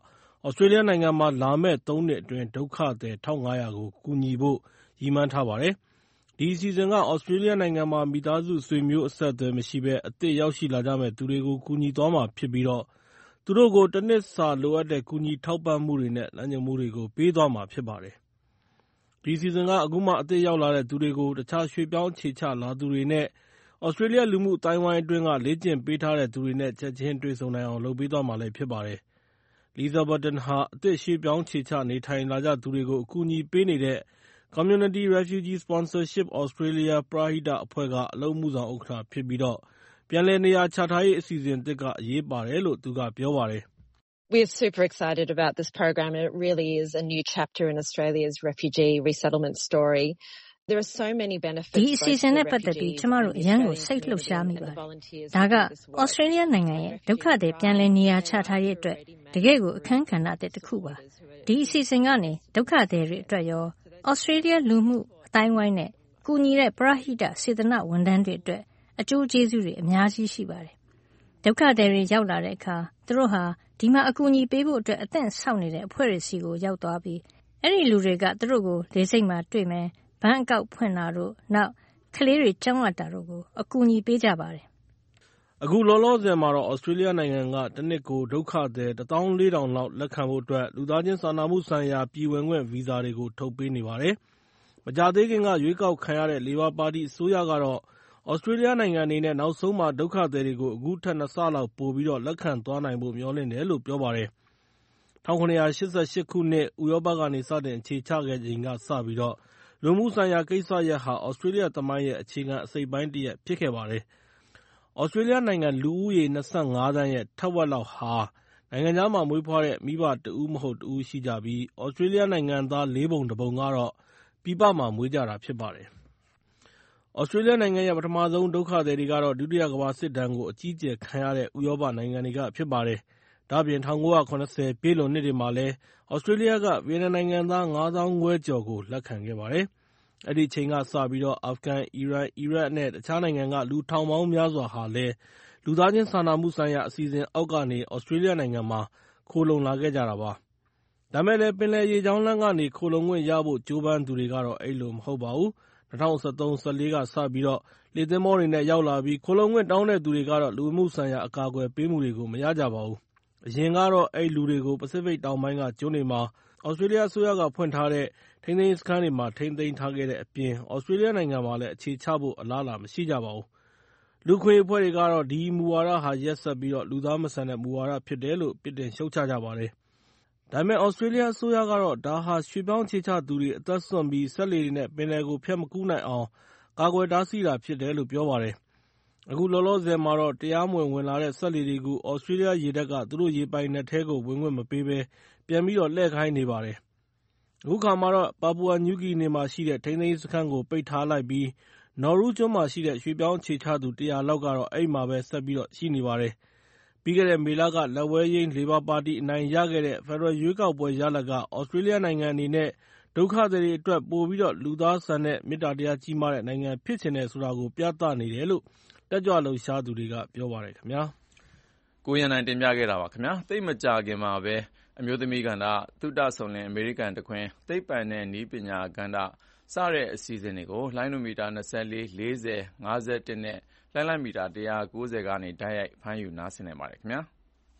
ဩစတြေးလျနိုင်ငံမှာလာမယ့်သုံးနှစ်အတွင်းဒုက္ခသည်တစ်ထောင်ငါးရာကိုကူညီဖို့ရည်မှန်းထားပါတယ်။ဒီအစီအစဉ်ကဩစတြေးလျနိုင်ငံမှာမိသားစုဆွေမျိုးအဆက်အသွယ်မရှိဘဲအသစ်ရောက်ရှိလာကြမယ့်သူတွေကိုကူညီသွားမှာဖြစ်ပြီးတော့သူတို့ကိုတစ်နှစ်စာလိုအပ်တဲ့ကူညီထောက်ပံ့မှုတွေနဲ့လမ်းညွှန်မှုတွေကိုပေးသွားမှာဖြစ်ပါတယ်။ဒီအစီအစဉ်ကအခုမှအသစ်ရောက်လာတဲ့သူတွေကိုတခြားရွှေ့ပြောင်းအခြေချလာသူတွေနဲ့ဩစတြေးလျလူမှုအသိုင်းအဝိုင်းအတွင်းကလေ့ကျင့်ပေးထားတဲ့သူတွေနဲ့ချက်ချင်းတွေ့ဆုံနိုင်အောင်လုပ်ပေးသွားမှာလည်းဖြစ်ပါတယ်။ Lisa Burton ဟာအသစ်ရွှေ့ပြောင်းခြေချနေထိုင်လာကြသူတွေကိုအကူအညီပေးနေတဲ့ Community Refugee Sponsorship Australia ပရဟိတအဖွဲ့ကအလုပ်အမှုဆောင်ဥက္ကဋ္ဌဖြစ်ပြီးတော့ပြန်လည်နေရာချထားရေးအစီအစဉ်သစ်ကအရေးပါတယ်လို့သူကပြောပါတယ်။ We're super excited about this program. It really is a new chapter in Australia's refugee resettlement story. There are so many benefits. ဒီအစီအစဉ်နဲ့ပတ်သက်ပြီးကျမတို့အရန်ကိုစိတ်လှုပ်ရှားမိပါတယ်။ဒါကဩစတြေးလျနိုင်ငံရဲ့ဒုက္ခသည်ပြန်လည်နေရာချထားရေးအတွက်တကယ့်ကိုအခန်းကဏ္ဍတစ်ခုပါ။ဒီအစီအစဉ်ကနေဒုက္ခသည်တွေအတွက်ရောဩစတြေးလျလူမှုအတိုင်းဝိုင်းနဲ့ကူညီတဲ့ပရဟိတစေတနာဝန်ထမ်းတွေအတွက်အကျိုးကျေးဇူးတွေအများကြီးရှိပါတယ်။ဒုက္ခသည်တွေရောက်လာတဲ့အခါသူတို့ဟာဒီမှာအကူအညီပေးဖို့အတွက်အသင့်ဆောက်နေတဲ့အဖွဲ့တွေစီကိုရောက်သွားပြီးအဲ့ဒီလူတွေကသူတို့ကိုလေစိတ်မှာတွေ့မယ်ဘဏ်အကောင့်ဖွင့်တာတို့နောက်ကလေးတွေကျောင်းအပ်တာတို့ကိုအကူအညီပေးကြပါတယ်။အခုလောလောဆယ်မှာတော့ဩစတြေးလျနိုင်ငံကတစ်နှစ်ကိုဒုက္ခသည်တစ်သောင်းလေးထောင်လောက်လက်ခံဖို့အတွက်လူသားချင်းစာနာမှုဆိုင်ရာပြည်ဝင်ခွင့်ဗီဇာတွေကိုထုတ်ပေးနေပါတယ်။မကြာသေးခင်ကရွေးကောက်ခံရတဲ့လေဘာပါတီအစိုးရကတော့ဩစတြေးလျနိုင်ငံအနေနဲ့နောက်ဆုံးမှာဒုက္ခသည်တွေကိုအခုထက်နှစ်ဆလောက်ပိုပြီးတော့လက်ခံသွားနိုင်ဖို့မျှော်လင့်တယ်လို့ပြောပါတယ်။၁၇၈၈ခုနှစ်ဥရောပကနေစတင်အခြေချခဲ့ချိန်ကစပြီးတော့လူမှုဆိုင်ရာကိစ္စရပ်ဟာဩစတြေးလျသမိုင်းရဲ့အခြေခံအစိတ်အပိုင်းတစ်ရပ်ဖြစ်ခဲ့ပါတယ်။ဩစတြေးလျနိုင်ငံလူဦးရေ၂၅သန်းရဲ့ထက်ဝက်လောက်ဟာနိုင်ငံခြားမှာမွေးဖွားတဲ့မိဘတစ်ဦးမဟုတ်တစ်ဦးရှိကြပြီးဩစတြေးလျနိုင်ငံသားလေးပုံတစ်ပုံကတော့ပြည်ပမှာမွေးကြတာဖြစ်ပါတယ်။ဩစတြေးလျနိုင်ငံရဲ့ပထမဆုံးဒုက္ခသည်တွေကတော့ဒုတိယကမ္ဘာစစ်ဒဏ်ကိုအကြီးအကျယ်ခံရတဲ့ဥရောပနိုင်ငံတွေကဖြစ်ပါတယ်။ဒါ့အပြင်၁၉၇၀ပြည့်လွန်နှစ်တွေမှာလည်းဩစတြေးလျကဗီယက်နမ်နိုင်ငံသားငါးသောင်းခွဲကျော်ကိုလက်ခံခဲ့ပါတယ်။အဲဒီအချိန်ကစပြီးတော့အာဖဂန်၊အီရန်၊အီရတ်နဲ့တခြားနိုင်ငံကလူထောင်ပေါင်းများစွာဟာလည်းလူသားချင်းစာနာမှုဆိုင်ရာအစီအစဉ်အောက်ကနေဩစတြေးလျနိုင်ငံမှာခိုလှုံလာခဲ့ကြတာပါ။ဒါပေမဲ့လည်းပင်လယ်ရေကြောင်းလမ်းကနေခိုလှုံခွင့်ရဖို့ကြိုးပမ်းသူတွေကတော့အဲဒီလိုမဟုတ်ပါဘူး။၂၀၁၃-၁၄ကစပြီးတော့လှေသင်္ဘောတွေနဲ့ရောက်လာပြီးခိုလှုံခွင့်တောင်းတဲ့သူတွေကတော့လူဝင်မှုဆိုင်ရာအကာအကွယ်ပေးမှုတွေကိုမရကြပါဘူး။အရင်ကတော့အဲဒီလူတွေကိုပစိဖိတ်တောင်ပိုင်းကကျွန်းတွေမှာဩစတြေးလျအစိုးရကဖွင့်ထားတဲ့ထိန်းသိမ်းရေးစခန်းတွေမှာထိန်းသိမ်းထားခဲ့တဲ့အပြင်ဩစတြေးလျနိုင်ငံမှာလည်းအခြေချဖို့အလားအလာမရှိကြပါဘူး။လူ့အခွင့်အရေးအဖွဲ့တွေကတော့ဒီမူဝါဒဟာရက်စက်ပြီးတော့လူသားမဆန်တဲ့မူဝါဒဖြစ်တယ်လို့ပြစ်တင်ရှုတ်ချကြပါတယ်။ဒါပေမဲ့ဩစတြေးလျအစိုးရကတော့ဒါဟာရွှေ့ပြောင်းအခြေချသူတွေအသက်စွန့်ပြီးစက်လှေတွေနဲ့ပင်လယ်ကိုဖြတ်မကူးနိုင်အောင်ကာကွယ်တားဆီးတာဖြစ်တယ်လို့ပြောပါတယ်။အခုလောလောဆယ်မှာတော့တရားမဝင်ဝင်လာတဲ့စက်လှေတွေကိုဩစတြေးလျရေတပ်ကသူတို့ရေပိုင်နက်ထဲကိုဝင်ခွင့်မပေးဘဲပြန်ပြီးတော့လှည့်ခိုင်းနေပါတယ်။အခုအခါမှာတော့ပါပူအာနယူးဂီနီမှာရှိတဲ့ထိန်းသိမ်းရေးစခန်းကိုပိတ်ထားလိုက်ပြီးနော်ရူးကျွန်းမှာရှိတဲ့ရွှေ့ပြောင်းအခြေချသူတစ်ရာလောက်ကတော့အဲဒီမှာပဲဆက်ပြီးတော့ရှိနေပါတယ်။ပြီးခဲ့တဲ့မေလကလက်ဝဲယိမ်းလေဘာပါတီအနိုင်ရခဲ့တဲ့ဖက်ဒရယ်ရွေးကောက်ပွဲရလဒ်ကဩစတြေးလျနိုင်ငံအနေနဲ့ဒုက္ခသည်တွေအတွက်ပိုပြီးတော့လူသားဆန်တဲ့မေတ္တာတရားကြီးမားတဲ့နိုင်ငံဖြစ်ချင်တယ်ဆိုတာကိုပြသနေတယ်လို့တက်ကြွလှုပ်ရှားသူတွေကပြောပါတယ်ခင်ဗျာ။ကိုရန်နိုင်တင်ပြခဲ့တာပါခင်ဗျာ။သိပ်မကြာခင်မှာပဲအမျိုးသမီးကဏ္ဍ၊သုတစုံလင်အမေရိကန်တခွင်၊သိပ္ပံနဲ့နည်းပညာကဏ္ဍစတဲ့အစီအစဉ်တွေကိုလှိုင်းဒိုမီတာ၂၄၊၄၀၊၅၁နဲ့လှိုင်းလတ်မီတာ၁၉၀ကနေတိုက်ရိုက်ဖမ်းယူနားဆင်နိုင်ပါတယ်ခင်ဗျာ။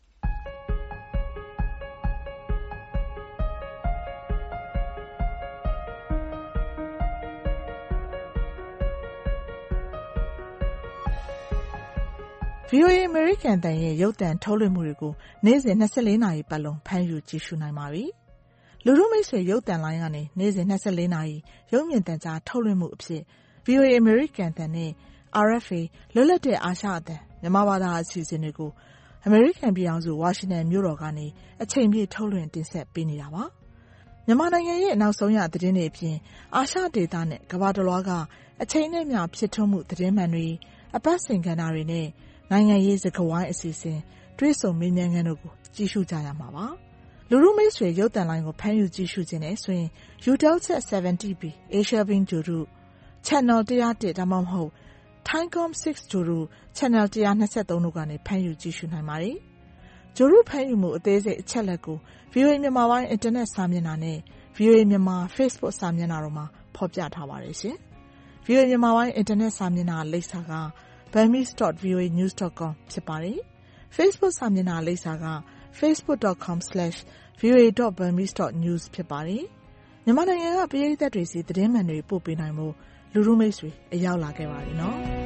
ဗွီအိုအေ အမေရိကန်အသံရဲ့ရုပ်သံထုတ်လွှင့်မှုတွေကိုနေ့စဉ်၂၄နာရီပတ်လုံးဖမ်းယူကြည့်ရှုနိုင်ပါပြီ။လူထုမိတ်ဆွေရုပ်သံလိုင်းကနေနေ့စဉ်၂၄နာရီရုပ်မြင်သံကြားထုတ်လွှင့်မှုအဖြစ် ဗွီအိုအေ အမေရိကန်အသံနဲ့ အာရ်အက်ဖ်အေ လွတ်လပ်တဲ့အာရှအသံမြန်မာဘာသာအစီအစဉ်တွေကိုအမေရိကန်ပြည်ထောင်စုဝါရှင်တန်မြို့တော်ကနေအချိန်ပြည့်ထုတ်လွှင့်တင်ဆက်ပေးနေတာပါ။မြန်မာနိုင်ငံရဲ့နောက်ဆုံးရသတင်းတွေအပြင်အာရှဒေသနဲ့ကမ္ဘာတစ်လွှားကအချိန်နဲ့မျှဖြစ်ထွန်းမှုသတင်းမှန်တွေအပတ်စဉ်ကဏ္ဍတွေနဲ့နိုင်ငံရေးစကားဝိုင်းအစီအစဉ်တွေးဆုံမေးမြန်းခန်းတို့ကိုကြည့်ရှုကြရမှာပါ။လူထုမိတ်ဆွေရုပ်သံလိုင်းကိုဖမ်းယူကြည့်ရှုခြင်းနဲ့ဆိုရင် Eutelsat ဆယ်ဗန်တီ ဘီ Asia Beam ဂြိုဟ်တု Channel one oh oneဒါမှမဟုတ် Thaicom six ဂြိုဟ်တု Channel one twenty-three တို့ကနေဖမ်းယူကြည့်ရှုနိုင်ပါတယ်။ဂြိုလ်တုဖမ်းယူမှုအသေးစိတ်အချက်အလက်ကို ဗွီအိုအေမြန်မာပိုင်းအင်တာနက်စာမျက်နှာနဲ့ ဗွီအိုအေမြန်မာ Facebook စာမျက်နှာတို့မှာဖော်ပြထားပါတယ်ရှင်။ ဗွီအိုအေမြန်မာပိုင်းအင်တာနက်စာမျက်နှာလိပ်စာက burmese dot v o a news dot com ဖြစ်ပါတယ်။ Facebook စာမျက်နှာလိပ်စာက facebook dot com slash v o a dot burmese dot news ဖြစ်ပါတယ်။မြန်မာနိုင်ငံကပရိသတ်တွေစီသတင်းမှန်တွေပို့ပေးနိုင်မှုလူထုမိတ်ဆွေအရောက်လာခဲ့ပါပြီနော်။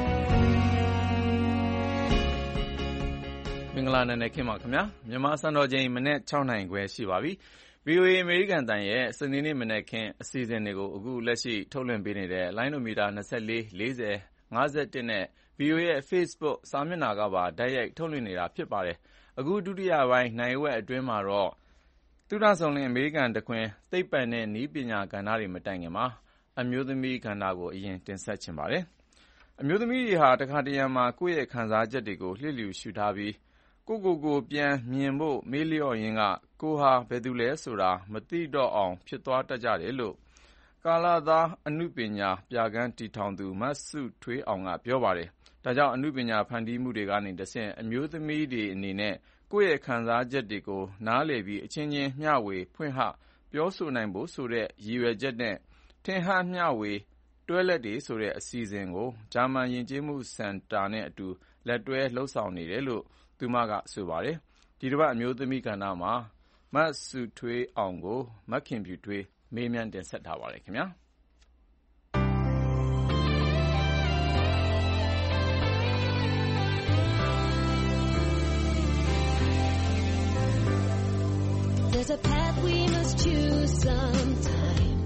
မင်္ဂလာနံနက်ခင်းပါခင်ဗျာမြန်မာစံတော်ချိန်မနေ့၆နာရီခွဲရှိပါပြီ။ ဗီအိုအေအမေရိကန်တန်ရဲ့စနေနေ့မနေ့ခင်းအစီအစဉ်တွေကိုအခုလက်ရှိထုတ်လွှင့်ပေးနေတဲ့လိုင်းနိုမီတာ၂၄ ၄၀ ၅၁နဲ့ ဗီအိုအေရဲ့ Facebook စာမျက်နှာကပါတိုက်ရိုက်ထုတ်လွှင့်နေတာဖြစ်ပါတယ်။အခုဒုတိယပိုင်းနိုင်ဝက်အတွင်းမှာတော့သုဒဆောင်လင်အမေရိကန်တခွင်သိပ္ပံနဲ့နည်းပညာကဏ္ဍတွေမတိုင်ခင်မှာအမျိုးသမီးကဏ္ဍကိုအရင်တင်ဆက်ချင်ပါတယ်။အမျိုးသမီးတွေဟာတခါတရံမှာကိုယ့်ရဲ့ခံစားချက်တွေကိုလျှစ်လျူရှုထားပြီးကိုယ့်ကိုယ်ကိုပြန်မြင်ဖို့မေ့လျော့ရင်းကကိုယ်ဟာဘယ်သူလဲဆိုတာမသိတော့အောင်ဖြစ်သွားတတ်ကြတယ်လို့ကာလသားအနုပညာပြခန်းတည်ထောင်သူမစုထွေးအောင်ကပြောပါတယ်။ဒါကြောင့်အနုပညာဖန်တီးမှုတွေကနေတဆင့်အမျိုးသမီးတွေအနေနဲ့ကိုယ့်ရဲ့ခံစားချက်တွေကိုနားလည်ပြီးအချင်းချင်းမျှဝေဖွင့်ဟပြောဆိုနိုင်ဖို့ဆိုတဲ့ရည်ရွယ်ချက်နဲ့ထင်ဟမျှဝေတွဲလက်တွေဆိုတဲ့အစီအစဉ်ကိုဂျာမန်ယဉ်ကျေးမှုစင်တာနဲ့အတူလက်တွဲလှုပ်ဆောင်နေတယ်လို့သူမကဆိုပါတယ်။ဒီတစ်ပတ်အမျိုးသမီးကဏ္ဍမှာမစုထွေးအောင်ကိုမခင်ဖြူထွေးမေးမြန်းတင်ဆက်ထားပါတယ်ခင်ဗျာ။ There's a path we must choose sometime.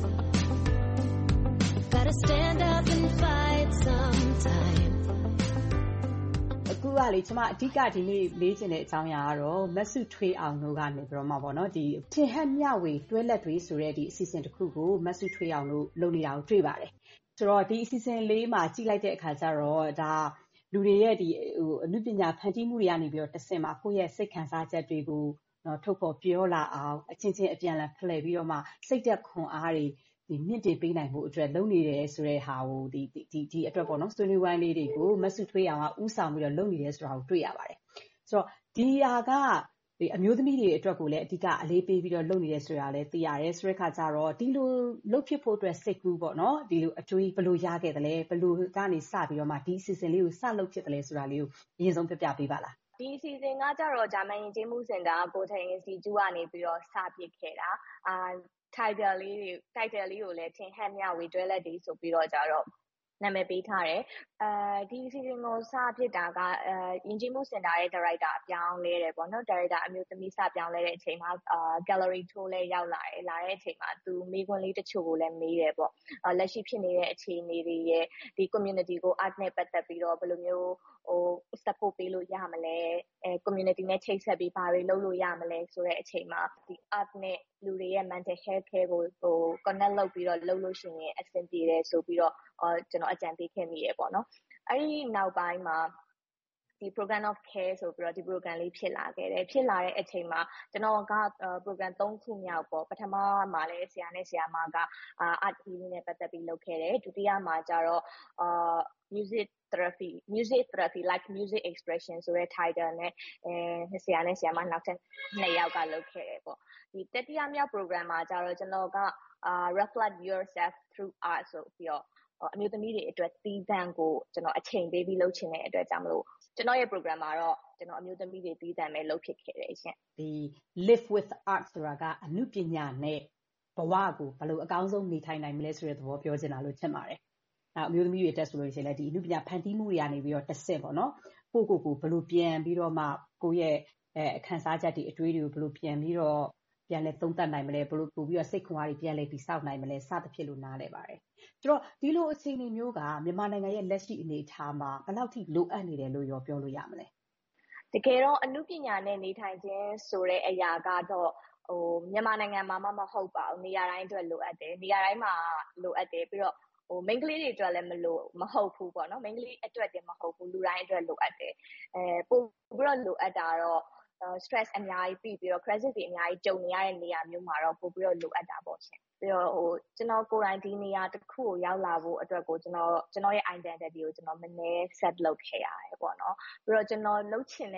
Gotta stand up and fight sometime. အခုကလေကျွန်မအဓိကဒီနေ့လေးချင်တဲ့အကြောင်းအရာကတော့မဆုထွေးအောင်တို့ကနေပြီးတော့မှပေါ့နော်ဒီထင်ဟမျှဝေတွဲလက်တွေဆိုတဲ့ဒီအစီအစဉ်တစ်ခုကိုမဆုထွေးအောင်တို့လုပ်နေတာကိုတွေ့ပါတယ်ဆိုတော့ဒီအစီအစဉ်လေးမှာကြည့်လိုက်တဲ့အခါကျတော့ဒါလူတွေရဲ့ဒီဟိုအနုပညာဖန်တီးမှုတွေကနေပြီးတော့တစ်ဆင့်မှာကိုယ့်ရဲ့စိတ်ခံစားချက်တွေကိုနော်ထုတ်ဖော်ပြောလာအောင်အချင်းချင်းအပြန်အလှန်ဖလှယ်ပြီးတော့မှစိတ်သက်ခွန်အားတွေဒီမြင့်တင်ပေးနိုင်မှုအတွက်လုပ်နေတယ်ဆိုတဲ့ဟာကိုဒီဒီဒီအတွက်ပေါ့နော်ဆွေးနွေးဝိုင်းလေးတွေကိုမဆုထွေးအောင်ကဥဆောင်ပြီးတော့လုပ်နေတယ်ဆိုတာကိုတွေ့ရပါတယ်ဆိုတော့ဒီဟာကဒီအမျိုးသမီးတွေအတွက်ကိုလည်းအဓိကအလေးပေးပြီးတော့လုပ်နေတယ်ဆိုတာလည်းသိရတယ်ဆိုတဲ့အခါကျတော့ဒီလိုလုပ်ဖြစ်ဖို့အတွက်စိတ်ကူးပေါ့နော်ဒီလိုအတွေးဘယ်လိုရခဲ့တယ်လဲဘယ်လိုကနေစပြီးတော့မှဒီအစီအစဉ်လေးကိုစလုပ်ဖြစ်တယ်လဲဆိုတာလေးကိုအရင်ဆုံးပြပြပေးပါလားဒီအစီအစဉ်ကကြတော့ဂျာမန်ယဉ်ကျေးမှုစင်တာကိုထိုင်အင်စတီကျူကနေပြီးတော့စပစ်ခဲ့တာအာ title လေးတွေ title လေးကိုလည်းထင်ဟမျှဝေတွဲလက်တွေဆိုပြီးတော့ကြတော့နာမည်ပေးထားတယ်အဲဒီအစီအစဉ်ကိုစဖြစ်တာကအဲယဉ်ကျေးမှုစင်တာရဲ့ဒါရိုက်တာအပြောင်းလဲတယ်ပေါ့နော်ဒါရိုက်တာအမျိုးသမီးစပြောင်းလဲတဲ့အချိန်မှာအာ gallery tour လဲရောက်လာတယ်လာတဲ့အချိန်မှာသူမိခွန်းလေးတချို့ကိုလည်းမေးတယ်ပေါ့လက်ရှိဖြစ်နေတဲ့အခြေအနေတွေရဲ့ဒီ community ကို art နဲ့ပတ်သက်ပြီးတော့ဘယ်လိုမျိုးဟို support ပေးလို့ရမလဲအဲ community နဲ့ချိတ်ဆက်ပြီးဘာတွေလုပ်လို့ရမလဲဆိုတဲ့အချိန်မှာဒီ art နဲ့လူတွေရဲ့ mental health care ကိုဟို connect လုပ်ပြီးတော့လုပ်လို့ရှိရင်အဆင်ပြေတယ်ဆိုပြီးတော့အော်ကျွန်တော်အကြံပေးခဲ့မိရပေါ့နော်အဲ့ဒီနောက်ပိုင်းမှာဒီ program of care ဆိုပြီးတော့ဒီ program လေးဖြစ်လာခဲ့တယ်ဖြစ်လာတဲ့အချိန်မှာကျွန်တော်က program သုံးခုမြောက်ပေါ့ပထမမှာလည်းဆရာနဲ့ဆရာမက art healing နဲ့ပတ်သက်ပြီးလုပ်ခဲ့တယ်ဒုတိယမှာကျတော့အာ music therapy music therapy like music expression ဆိုတဲ့ title နဲ့အဲဆရာနဲ့ဆရာမနောက်ထပ်နှစ်ယောက်ကလုပ်ခဲ့တယ်ပေါ့ဒီတတိယမြောက် program မှာကျတော့ကျွန်တော်က reflect yourself through art ဆိုပြီးတော့အမျိုးသမီးတွေအတွက်သီးသန့်ကိုကျွန်တော်အချိန်ပေးပြီးလုပ်ချင်တဲ့အတွက်ကြောင့်မလို့ကျွန်တော်ရဲ့ program မှာတော့ကျွန်တော်အမျိုးသမီးတွေသီးသန့်ပဲလုပ်ဖြစ်ခဲ့တယ်ရှင်ဒီ live with art ဆိုတာကအနုပညာနဲ့ဘဝကိုဘယ်လိုအကောင်းဆုံးနေထိုင်နိုင်မလဲဆိုတဲ့သဘောပြောချင်တာလို့ထင်ပါတယ်အဲအမျိုးသမီးတွေတက်ဆိုလို့ရှိရင်လည်းဒီအနုပညာဖန်တီးမှုတွေကနေပြီးတော့တစ်ဆင့်ပေါ့နော်ကိုကိုကိုဘယ်လိုပြန်ပြီးတော့မှကိုရဲ့အဲအခန်းစားချက်တွေအတွေးတွေကိုဘယ်လိုပြန်ပြီးတော့ပြန်လဲသုံးသပ်နိုင်မလဲဘယ်လိုပို့ပြီးတော့စိတ်ခွန်အားတွေပြန်လဲတိစောက်နိုင်မလဲစသဖြင့်လို့နားလဲပါတယ်ဆိုတော့ဒီလိုအခြေအနေမျိုးကမြန်မာနိုင်ငံရဲ့လက်ရှိအနေအထားမှာဘယ်လောက်ထိလိုအပ်နေတယ်လို့ရောပြောလို့ရမလဲတကယ်တော့အနုပညာနဲ့နေထိုင်ခြင်းဆိုတဲ့အရာကတော့ဟိုမြန်မာနိုင်ငံမှာမှမဟုတ်ပါဘူးနေရာတိုင်းအတွက်လိုအပ်တယ်နေရာတိုင်းမှာလိုအပ်တယ်ပြီးတော့ဟို main ကလေးတွေအတွက်လည်းမလိုမဟုတ်ဘူးပေါ့နော် main ကလေးအတွက်တည်းမဟုတ်ဘူးလူတိုင်းအတွက်လိုအပ်တယ်အဲပို့ပြီးတော့လိုအပ်တာတော့ stress အများကြီးပြီးပြီးတော့ crisis တွေအများကြီးကြုံနေရတဲ့နေရာမျိုးမှာတော့ပို့ပြီးတော့လိုအပ်တာပေါ့ရှင်ပြီးတော့ဟိုကျွန်တော်ကိုယ်တိုင်ဒီနေရာတစ်ခုကိုရောက်လာဖို့အတွက်ကိုကျွန်တော်ကျွန်တော်ရဲ့ identity ကိုကျွန်တော်မနည်း set လုပ်ခဲ့ရတယ်ပေါ့နော်ပြီးတော့ကျွန်တော်လုပ်ချင်တဲ့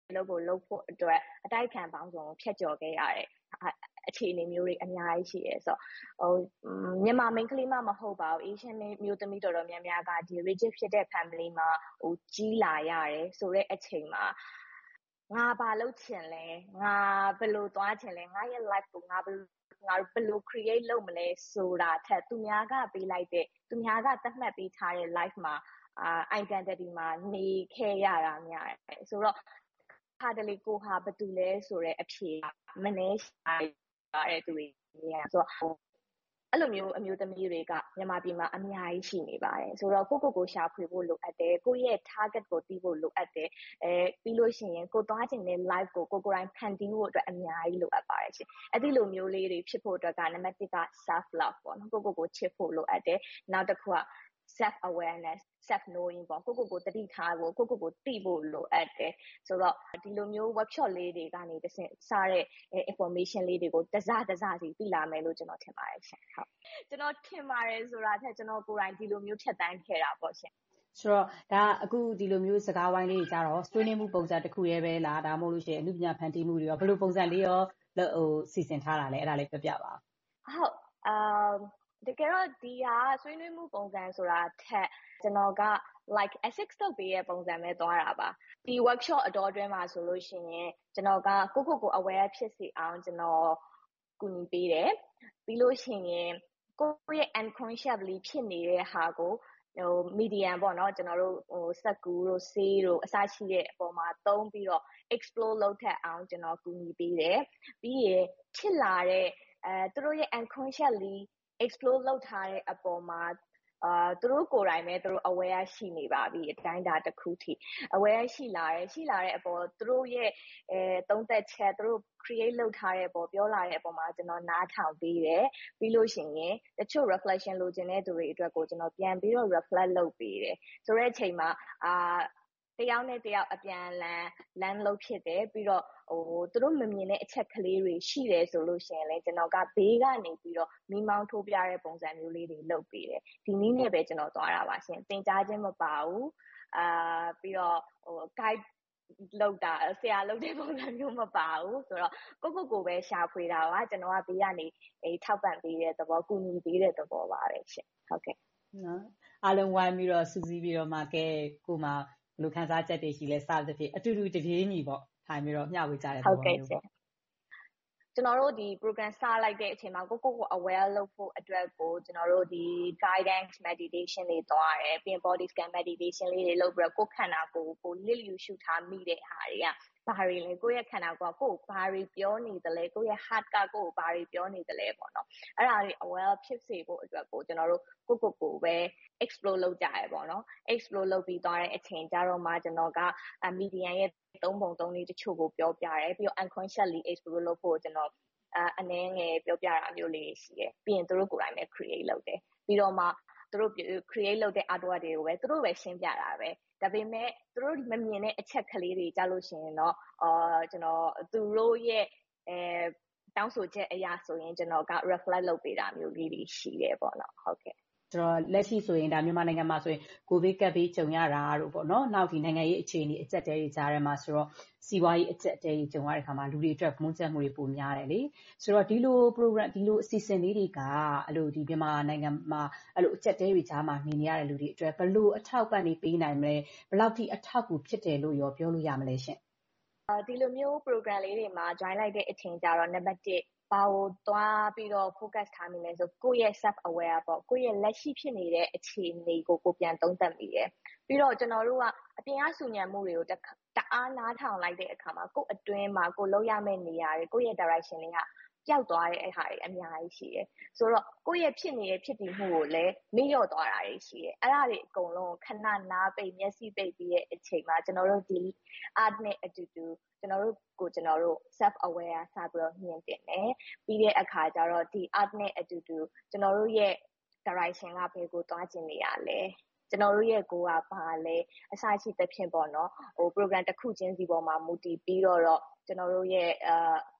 လုပ်ကိုလုပ်ဖို့အတွက်အတိုက်ခံပေါင်းစုံဖြတ်ကျော်ခဲ့ရတဲ့အခြေအနေမျိုးတွေအများကြီးရှိတယ်ဆိုတော့ဟိုမြန်မာမိန်းကလေးမှမဟုတ်ပါဘူး Asian မျိုးသမီးတော်တော်များများကဒီ rigid ဖြစ်တဲ့ family မှာဟိုကြီးလာရတယ်ဆိုတဲ့အချိန်မှာငါဘာလုပ်ချင်လဲငါဘယ်လိုသွားချင်လဲငါရဲ့ life ကိုငါဘယ်ငါဘယ်လို create လုပ်မလဲဆိုတာထက်သူများကပေးလိုက်တဲ့သူများကသတ်မှတ်ပေးထားတဲ့ life မှာအာ identity မှာနေခဲ့ရတာများတယ်ဆိုတော့ခါတလေကိုဟာဘာတူလဲဆိုတဲ့အဖြေမနှဲရှာရတဲ့သူတွေနေရဆိုတော့အဲ့လိုမျိုးအမျိုးသမီးတွေကမြန်မာပြည်မှာအများကြီးရှိနေပါတယ်ဆိုတော့ကိုကိုကိုရှာဖွေဖို့လိုအပ်တယ်ကိုရဲ့ target ကိုသိဖို့လိုအပ်တယ်အဲပြီးလို့ရှိရင်ကိုသွားချင်တဲ့ live ကိုကိုကိုယ်တိုင်ဖန်တီးဖို့အတွက်အများကြီးလိုအပ်ပါတယ်ရှင်အဲ့ဒီလိုမျိုးလေးတွေဖြစ်ဖို့အတွက်ကနံပါတ်တစ်က self love ပေါ့နော်ကိုကိုကိုချစ်ဖို့လိုအပ်တယ်နောက်တစ်ခုက self awareness self knowing ပေါ့ကိုကိုကိုတတိထားဖို့ကိုကိုကိုသိဖို့လိုအပ်တယ်ဆိုတော့ဒီလိုမျိုး workshop လေးတွေကနေတဆင့်စားတဲ့ information လေးတွေကိုတစတစစီသိလာမယ်လို့ကျွန်တော်ထင်ပါတယ်ရှင်ဟုတ်ကျွန်တော်ထင်ပါတယ်ဆိုတာထက်ကျွန်တော်ကိုယ်တိုင်ဒီလိုမျိုးဖြတ်တန်းခဲ့တာပေါ့ရှင်ဆိုတော့ဒါအခုဒီလိုမျိုးစကားဝိုင်းလေးတွေကြတော့ဆွေးနွေးမှုပုံစံတစ်ခုရဲပဲလားဒါမှမဟုတ်လို့ရှိရင်အမှုပညာဖန်တီးမှုတွေရောဘယ်လိုပုံစံလေးရောဟိုစီစဉ်ထားတာလဲအဲ့ဒါလေးပြပြပါဟုတ်အာတကယ်တော့ဒီဟာဆွေးနွေးမှုပုံစံဆိုတာထက်ကျွန်တော်က like assist လုပ်ပေးရဲ့ပုံစံပဲသွားတာပါဒီ workshop အတော်အတွင်းမှာဆိုလို့ရှိရင်ကျွန်တော်ကကိုကိုကို aware ဖြစ်စေအောင်ကျွန်တော်ကူညီပေးတယ်ပြီးလို့ရှိရင်ကိုယ့်ရဲ့ unconsciously ဖြစ်နေတဲ့ဟာကိုဟို medium ပေါ့နော်ကျွန်တော်တို့ဟိုစက်ကူတို့ဆေးတို့အစရှိတဲ့အပေါ်မှာသုံးပြီးတော့ explore လုပ်ထက်အောင်ကျွန်တော်ကူညီပေးတယ်ပြီးရင်ဖြစ်လာတဲ့အဲသူတို့ရဲ့ unconsciously explore လုပ်ထားတဲ့အပေါ်မှာအာသူတို့ကိုယ်တိုင်ပဲသူတို့ aware ရှိနေပါပြီအတိုင်းတာတစ်ခုထိ aware ရှိလာတယ်ရှိလာတဲ့အပေါ်သူတို့ရဲ့အဲသုံးသက်ချက်သူတို့ create လုပ်ထားတဲ့အပေါ်ပြောလာတဲ့အပေါ်မှာကျွန်တော်နားထောင်ပေးတယ်ပြီးလို့ရှိရင်တချို့ reflection လိုချင်တဲ့သူတွေအတွက်ကိုကျွန်တော်ပြန်ပြီးတော့ reflect လုပ်ပေးတယ်ဆိုတဲ့အချိန်မှာအာတယောက်နဲ့တယောက်အပြန်လန်လမ်းလို့ဖြစ်တယ်ပြီးတော့ဟိုသူတို့မမြင်တဲ့အချက်ကလေးတွေရှိတယ်ဆိုလို့ရှိရင်လည်းကျွန်တော်ကဘေးကနေပြီးတော့မိမောင်းထိုးပြတဲ့ပုံစံမျိုးလေးတွေလုပ်ပေးတယ်ဒီနည်းနဲ့ပဲကျွန်တော်သွားတာပါရှင်သင်ကြားခြင်းမပါဘူးအာပြီးတော့ဟို guide လောက်တာဆရာလုပ်တဲ့ပုံစံမျိုးမပါဘူးဆိုတော့ကိုကိုကိုပဲရှာဖွေတာပါကျွန်တော်ကဘေးကနေအဲထောက်ပံ့ပေးတဲ့သဘောကူညီပေးတဲ့သဘောပါပဲရှင်ဟုတ်ကဲ့နော်အားလုံးဝိုင်းပြီးတော့စူးစီးပြီးတော့မှကဲကိုမှဘယ်လိုခန်းစားချက်တွေရှိလဲစသဖြင့်အတူတူတပြေးညီပေါ့ထိုင်ပြီးတော့မျှဝေကြတဲ့သဘောမျိုးပေါ့ကျွန်တော်တို့ဒီ program စလိုက်တဲ့အချိန်မှာကိုကိုကို aware လုပ်ဖို့အတွက်ကိုကျွန်တော်တို့ဒီ guidance meditation တွေသွားရတယ်ပြီးရင် body scan meditation လေးတွေလုပ်ပြီးတော့ကိုယ်ခန္ဓာကိုယ်ကိုလစ်လျူရှုထားမိတဲ့ဟာတွေကဘာတွေလဲကိုယ့်ရဲ့ခန္ဓာကိုယ်ကကိုယ်ဘာတွေပြောနေသလဲကိုယ့်ရဲ့ heart ကကိုယ်ဘာတွေပြောနေသလဲပေါ့နော်အဲ့ဒါတွေ aware ဖြစ်စေဖို့အတွက်ကိုကျွန်တော်တို့ကိုကိုကိုပဲ explore လုပ်ကြရပေါ့နော် explore လုပ်ပြီးသွားတဲ့အချိန်ကြတော့မှကျွန်တော်က medium ရဲ့သုံးပုံသုံးလေးတချို့ကိုပြောပြတယ်ပြီးတော့ unconsciously explore လုပ်ဖို့ကျွန်တော်အနည်းငယ်ပြောပြတာမျိုးလေးရှိတယ်ပြီးရင်သူတို့ကိုယ်တိုင်ပဲ create လုပ်တယ်ပြီးတော့မှသူတို့ create လုပ်တဲ့ artwork တွေကိုပဲသူတို့ပဲရှင်းပြတာပဲဒါပေမဲ့သူတို့မမြင်တဲ့အချက်ကလေးတွေကြားလို့ရှိရင်တော့အာကျွန်တော်သူတို့ရဲ့အဲတောင်းဆိုချက်အရာဆိုရင်ကျွန်တော်က reflect လုပ်ပေးတာမျိုးလေးတွေရှိတယ်ပေါ့နော်ဟုတ်ကဲ့ဆိုတော့လက်ရှိဆိုရင်ဒါမြန်မာနိုင်ငံမှာဆိုရင်ကိုဗစ်ကပ်ပြီးကြုံရတာတို့ပေါ့နော်နောက်ဒီနိုင်ငံရေးအခြေအနေအကျက်တဲတွေကြားထဲမှာဆိုတော့စီးပွားရေးအကျက်တဲတွေကြုံရတဲ့အခါမှာလူတွေအတွက်မုန်းချက်မှုတွေပိုများတယ်လေဆိုတော့ဒီလို program ဒီလိုအစီအစဉ်လေးတွေကအဲ့လိုဒီမြန်မာနိုင်ငံမှာအဲ့လိုအကျက်တဲတွေကြားမှာနေနေရတဲ့လူတွေအတွက်ဘယ်လိုအထောက်ပံ့တွေပေးနိုင်မလဲဘယ်လောက်ထိအထောက်အကူဖြစ်တယ်လို့ရောပြောလို့ရမလဲရှင်ဒီလိုမျိုး program လေးတွေမှာ join လိုက်တဲ့အချိန်ကျတော့ number တစ်ဘာကိုသွားပြီးတော့ focus ထားမိလဲဆိုကိုယ့်ရဲ့ self aware ပေါ့ကိုယ့်ရဲ့လက်ရှိဖြစ်နေတဲ့အခြေအနေကိုကိုပြန်သုံးသပ်မိတယ်ပြီးတော့ကျွန်တော်တို့ကအပြင်အဆူညံမှုတွေကိုတအားနားထောင်လိုက်တဲ့အခါမှာကိုယ့်အတွင်းမှာကိုလောက်ရမယ့်နေရာတွေကိုယ့်ရဲ့ direction တွေကပျောက်သွားတဲ့အခါတွေအများကြီးရှိတယ်ဆိုတော့ကိုယ့်ရဲ့ဖြစ်နေတဲ့ဖြစ်တည်မှုကိုလည်းမေ့လျော့သွားတာတွေရှိတယ်အဲ့ဒါတွေအကုန်လုံးခဏနားပိတ်မျက်စိပိတ်ပြီးတဲ့အချိန်မှာကျွန်တော်တို့ဒီ art နဲ့အတူတူကျွန်တော်တို့ကိုကျွန်တော်တို့ self aware စပြီးတော့မြင်တင်တယ်ပြီးတဲ့အခါကျတော့ဒီ art နဲ့အတူတူကျွန်တော်တို့ရဲ့ direction ကဘယ်ကိုသွားကျင်နေရလဲကျွန်တော်တို့ရဲ့ကိုယ်ကဘာလဲအစရှိသဖြင့်ပေါ့နော်ဟို program တစ်ခုချင်းစီပေါ်မှာမူတည်ပြီးတော့ကျွန်တော်တို့ရဲ့အာ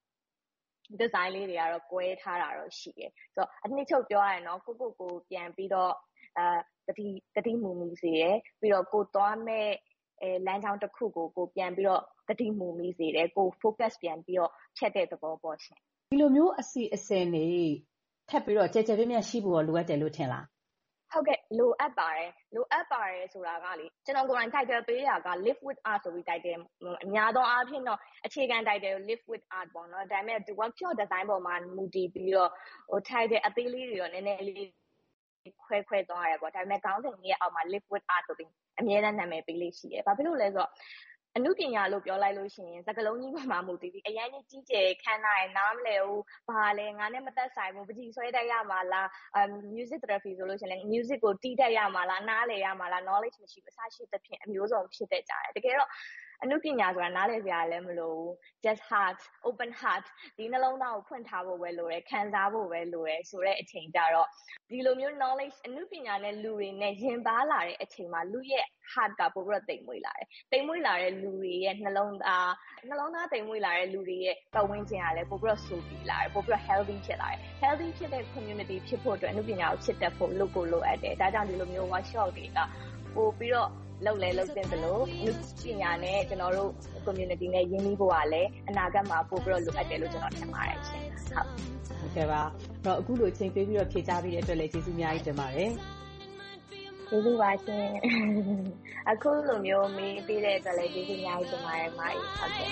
design လေးတွေကတော့ကွဲထားတာတော့ရှိတယ်ဆိုတော့အနှစ်ချုပ်ပြောရရင်တော့ကိုကိုကိုပြန်ပြီးတော့အာတတိတတိမူမူစီရယ်ပြီးတော့ကိုသွားမဲ့အဲလမ်းကြောင်းတစ်ခုကိုကိုပြန်ပြီးတော့တတိမူမိစေတယ်ကို focus ပြန်ပြီးတော့ဖြတ်တဲ့သဘောပေါ့ရှင်ဒီလိုမျိုးအစီအစဉ်တွေထပ်ပြီးတော့ကြဲကြဲပြန့်ပြန့်ရှိဖို့လိုအပ်တယ်လို့ထင်လားဟုတ်ကဲ့လိုအပ်ပါတယ်လိုအပ်ပါတယ်ဆိုတာကလေကျွန်တော်ကိုယ်တိုင် title ပေးတာက live with art ဆိုပြီး title အများသောအားဖြင့်တော့အခြေခံ title ကို live with art ပေါ့နော်ဒါပေမဲ့ဒီ workshop design ပေါ်မှာမူတည်ပြီးတော့ဟို title အသေးလေးတွေတော့နည်းနည်းလေးခွဲခွဲသွားရတယ်ပေါ့ဒါပေမဲ့ခေါင်းစဉ်ကြီးရဲ့အောက်မှာ live with art ဆိုပြီးအမြဲတမ်းနာမည်ပေးလေးရှိတယ်ဘာဖြစ်လို့လဲဆိုတော့အနုပညာလို့ပြောလိုက်လို့ရှိရင်စကားလုံးကြီးပေါ်မှာမူတည်ပြီးအရင်ကြီးကြီးကျယ်ခမ်းနားရင်နားမလဲဘူးဘာလဲငါနဲ့မသက်ဆိုင်ဘူးပကြီးဆွဲတတ်ရမှာလားအမ် music therapy ဆိုလို့ရှိရင် music ကိုတီးတတ်ရမှာလားနားလဲရမှာလား knowledge မရှိဘူးအစရှိသဖြင့်အမျိုးစုံဖြစ်တတ်ကြတယ်တကယ်တော့အနုပညာဆိုတာနားလည်စရာလည်းမလိုဘူး just heart open heart ဒီနှလုံးသားကိုဖွင့်ထားဖို့ပဲလိုတယ်ခံစားဖို့ပဲလိုတယ်ဆိုတဲ့အချိန်ကြတော့ဒီလိုမျိုး knowledge အနုပညာနဲ့လူတွေနဲ့ယဉ်ပါလာတဲ့အချိန်မှာလူရဲ့ heart ကပိုပြီးတော့တိမ်မွေ့လာတယ်တိမ်မွေ့လာတဲ့လူတွေရဲ့နှလုံးသားနှလုံးသားတိမ်မွေ့လာတဲ့လူတွေရဲ့ပတ်ဝန်းကျင်ကလည်းပိုပြီးတော့ဆိုပြီးလာတယ်ပိုပြီးတော့ healthy ဖြစ်လာတယ် healthy ဖြစ်တဲ့ community ဖြစ်ဖို့အတွက်အနုပညာကိုချစ်တတ်ဖို့လုပ်ဖို့လိုအပ်တယ်ဒါကြောင့်ဒီလိုမျိုး workshop တွေကပိုပြီးတော့လောက်လဲလောက်တင်သလိုအနုပညာနဲ့ကျွန်တော်တို့ community နဲ့ရင်းနှီးဖို့ကလည်းအနာဂတ်မှာပို့ပြီးတော့လိုအပ်တယ်လို့ကျွန်တော်ထင်ပါတယ်ရှင်ဟုတ်ဟုတ်ကဲ့ပါအဲ့တော့အခုလိုချိန်ပေးပြီးတော့ဖြေကြားပေးတဲ့အတွက်လည်းကျေးဇူးအများကြီးတင်ပါတယ်ကျေးဇူးပါရှင်အခုလိုမျိုးမေးပေးတဲ့အတွက်လည်းကျေးဇူးအများကြီးတင်ပါတယ်မာကြီးဟုတ်ကဲ့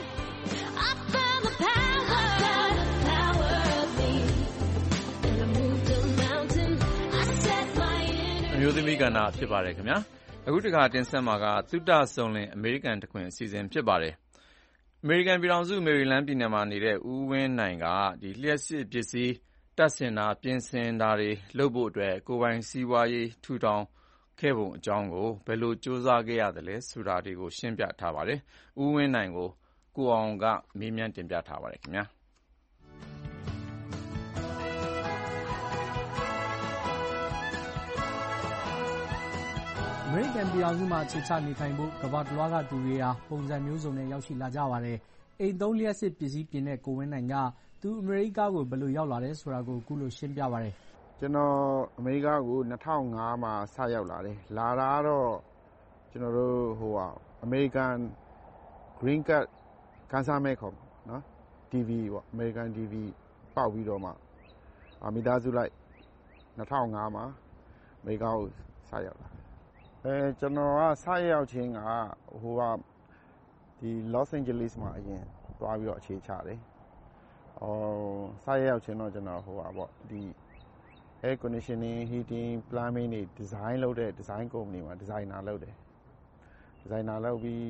အမျိုးသမီးကဏ္ဍဖြစ်ပါတယ်ခင်ဗျာအခုတခါတင်ဆက်မှာကသုတဆုံလင်အမေရိကန်တခွင်အစီအစဉ်ဖြစ်ပါတယ်အမေရိကန်ပြည်ထောင်စုမေရီလန်းပြည်နယ်မှာနေတဲ့ဦးဝင်းနိုင်ကဒီလျှက်စစ်ပစ္စည်းတပ်ဆင်တာပြင်ဆင်တာတွေလုပ်ဖို့အတွက်ကိုယ်ပိုင်စီးပွားရေးထူထောင်ခဲ့ပုံအကြောင်းကိုဘယ်လိုစူးစမ်းခဲ့ရတယ်လဲဆိုတာတွေကိုရှင်းပြထားပါတယ်ဦးဝင်းနိုင်ကိုကိုအောင်ကမေးမြန်းတင်ပြထားပါတယ်ခင်ဗျာအမေရိကန်ပြည်ထောင်စုမှာအခြေချနေထိုင်ဖို့ကမ္ဘာတစ်လွှားကသူတွေဟာပုံစံမျိုးစုံနဲ့ရောက်ရှိလာကြပါတယ်။အိမ်သုံးလျှပ်စစ်ပစ္စည်းပြင်တဲ့ကိုဝင်းနိုင်ကသူအမေရိကကိုဘယ်လိုရောက်လာတယ်ဆိုတာကိုအခုလိုရှင်းပြပါတယ်။ကျွန်တော်အမေရိကကို၂၀၀၅မှာစရောက်လာတယ်။လာတာတော့ကျွန်တော်တို့ဟိုဟာအမေရိကန် green card ကန်ဆာမဲခေါ်နော် တီဗီ ပေါ့အမေရိကန် တီဗီ ပေါက်ပြီးတော့မှမိသားစုလိုက်၂၀၀၅မှာအမေရိကကိုစရောက်လာအဲကျွန်တော်ကစရောက်ခြင်းကဟိုကဒီ Los Angeles မှာအရင်သွားပြီးတော့အခြေချတယ်။အော်စရောက်ခြင်းတော့ကျွန်တော်ဟိုပါပေါ့ဒီ air conditioning heating plumbing တွေ design လုပ်တဲ့ design company မှာ designer လုပ်တယ်။ designer လုပ်ပြီး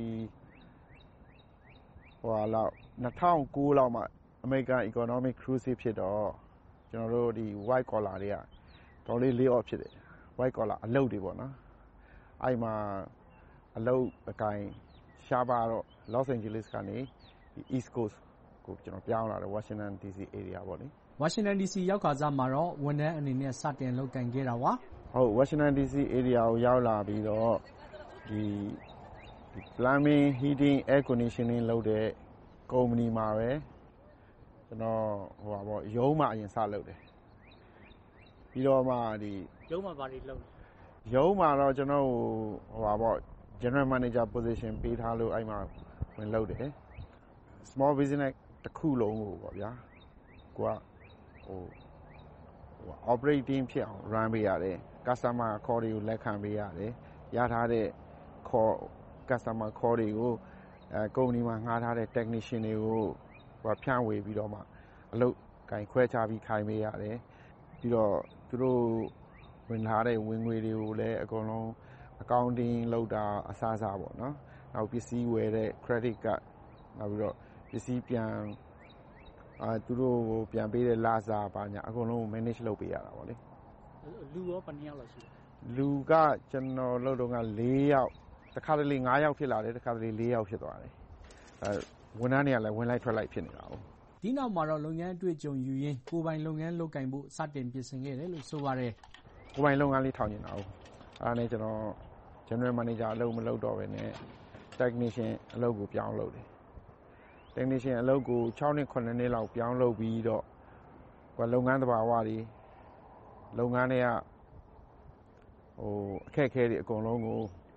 ဟိုဟာလောက်၂၀၀၉လောက်မှ American Economic Cruise ဖြစ်တော့ကျွန်တော်တို့ဒီ white collar တွေကတော်လေး lay off ဖြစ်တယ်။ white collar အလုပ်တွေပေါ့နော်။အဲ့မှာအလုပ်အကိုင်ရှားပါတော့ Los Angeles ကနေဒီ East Coast ကိုကျွန်တော်ပြောင်းလာတယ် Washington ဒီ စီ area ပေါ့လေ Washington ဒီ စီ ရောက်ခါစားမှာတော့ဝန်ထမ်းအနေနဲ့စတင်လုပ်ကင်ခဲ့တာပါဟုတ် Washington ဒီ စီ area ကိုရောက်လာပြီးတော့ဒီဒီ plumbing heating air conditioning လုပ်တဲ့ company မှာပဲကျွန်တော်ဟိုပါပေါ့ရုံးမှာအရင်စလုပ်တယ်ပြီးတော့မှဒီရုံးမှာဘာတွေလုပ်လဲရုံးမှာတော့ကျွန်တော်ဟိုပါပေါ့ general manager position ပေးထားလို့အဲ့မှာဝင်လုပ်တယ် small business တစ်ခုလုံးကိုပေါ့ဗျာကိုကဟိုဟို operating ဖြစ်အောင် run ပေးရတယ် customer call တွေကိုလက်ခံပေးရတယ်ရထားတဲ့ call customer call တွေကိုအဲ company မှာငှားထားတဲ့ technician တွေကိုဟိုဖြန့်ဝေပြီးတော့မှအလုပ်ကိုင်ခွဲခြားပြီးခိုင်းပေးရတယ်ပြီးတော့သူတို့ဝင်လာတဲ့ဝင်ငွေတွေကိုလည်းအကုန်လုံး accounting လုပ်တာအစားစားပေါ့နော်နောက်ပစ္စည်းဝယ်တဲ့ credit card နောက်ပြီးတော့ပစ္စည်းပြန်အာသူတို့ကိုပြန်ပေးတဲ့လာစာပါညာအကုန်လုံး manage လုပ်ပေးရတာပေါ့လေလူရောဘယ်နှစ်ယောက်လောက်ရှိလဲလူကကျွန်တော်လုပ်တော့က၄ယောက်တစ်ခါတလေ၅ယောက်ဖြစ်လာတယ်တစ်ခါတလေ၄ယောက်ဖြစ်သွားတယ်အဲဝန်ထမ်းတွေကလည်းဝင်လိုက်ထွက်လိုက်ဖြစ်နေတာပေါ့ဒီနောက်မှာတော့လုပ်ငန်းအတွေ့အကြုံယူရင်းကိုယ်ပိုင်လုပ်ငန်းလုပ်ကင်ဖို့စတင်ပြင်ဆင်ခဲ့တယ်လို့ဆိုပါတယ်ကိုယ်ပိုင်လုပ်ငန်းလေးထောင်နေတာဟုတ်အဲဒါနဲ့ကျွန်တော် general manager အလုပ်မလုပ်တော့ဘဲနဲ့ technician အလုပ်ကိုပြောင်းလုပ်တယ် technician အလုပ်ကို၆နှစ်၇နှစ်လောက်ပြောင်းလုပ်ပြီးတော့ဟိုလုပ်ငန်းတဘာဝတွေလုပ်ငန်းတွေကဟိုအခက်အခဲတွေအကုန်လုံးကို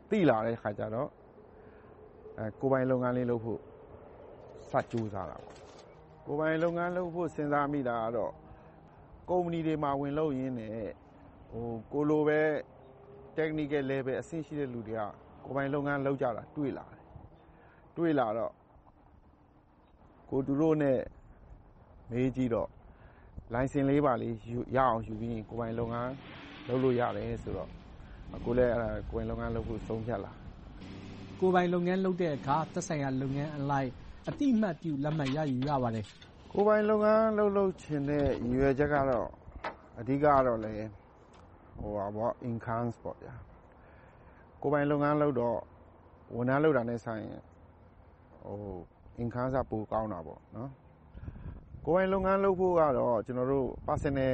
သိလာတဲ့ခါကျတော့အဲကိုယ်ပိုင်လုပ်ငန်းလေးလုပ်ဖို့စကြိုးစားတာပေါ့ကိုယ်ပိုင်လုပ်ငန်းလုပ်ဖို့စဉ်းစားမိတာကတော့ကုမ္ပဏီတွေမှာဝင်လုပ်ရင်းနဲ့ဟိုကိုလိုပဲ technical level အဆင့်ရှိတဲ့လူတွေကကိုယ်ပိုင်လုပ်ငန်းလုပ်ကြတာတွေ့လာတယ်တွေ့လာတော့ကိုသူတို့နဲ့မေးကြည့်တော့ license လေးပါလေးရအောင်ယူပြီးကိုယ်ပိုင်လုပ်ငန်းလုပ်လို့ရတယ်ဆိုတော့ကိုလည်းအဲ့ဒါကိုယ်ပိုင်လုပ်ငန်းလုပ်ဖို့ဆုံးဖြတ်လာကိုယ်ပိုင်လုပ်ငန်းလုပ်တဲ့အခါသက်ဆိုင်ရာလုပ်ငန်းအလိုက်အတိအမှတ်ပြုလက်မှတ်ရယူရပါတယ်ကိုယ်ပိုင်လုပ်ငန်းလုပ်လို့ခြင်းတဲ့ရည်ရွယ်ချက်ကတော့အဓိကကတော့လေဟိုပါပေါ့ income ပေါ့ဗျာကိုယ်ပိုင်လုပ်ငန်းလုပ်တော့ဝန်ထမ်းလုပ်တာနဲ့ဆိုင်ရင်ဟို income ကပိုကောင်းတာပေါ့နော်ကိုယ်ပိုင်လုပ်ငန်းလုပ်ဖို့ကတော့ကျွန်တော်တို့ personal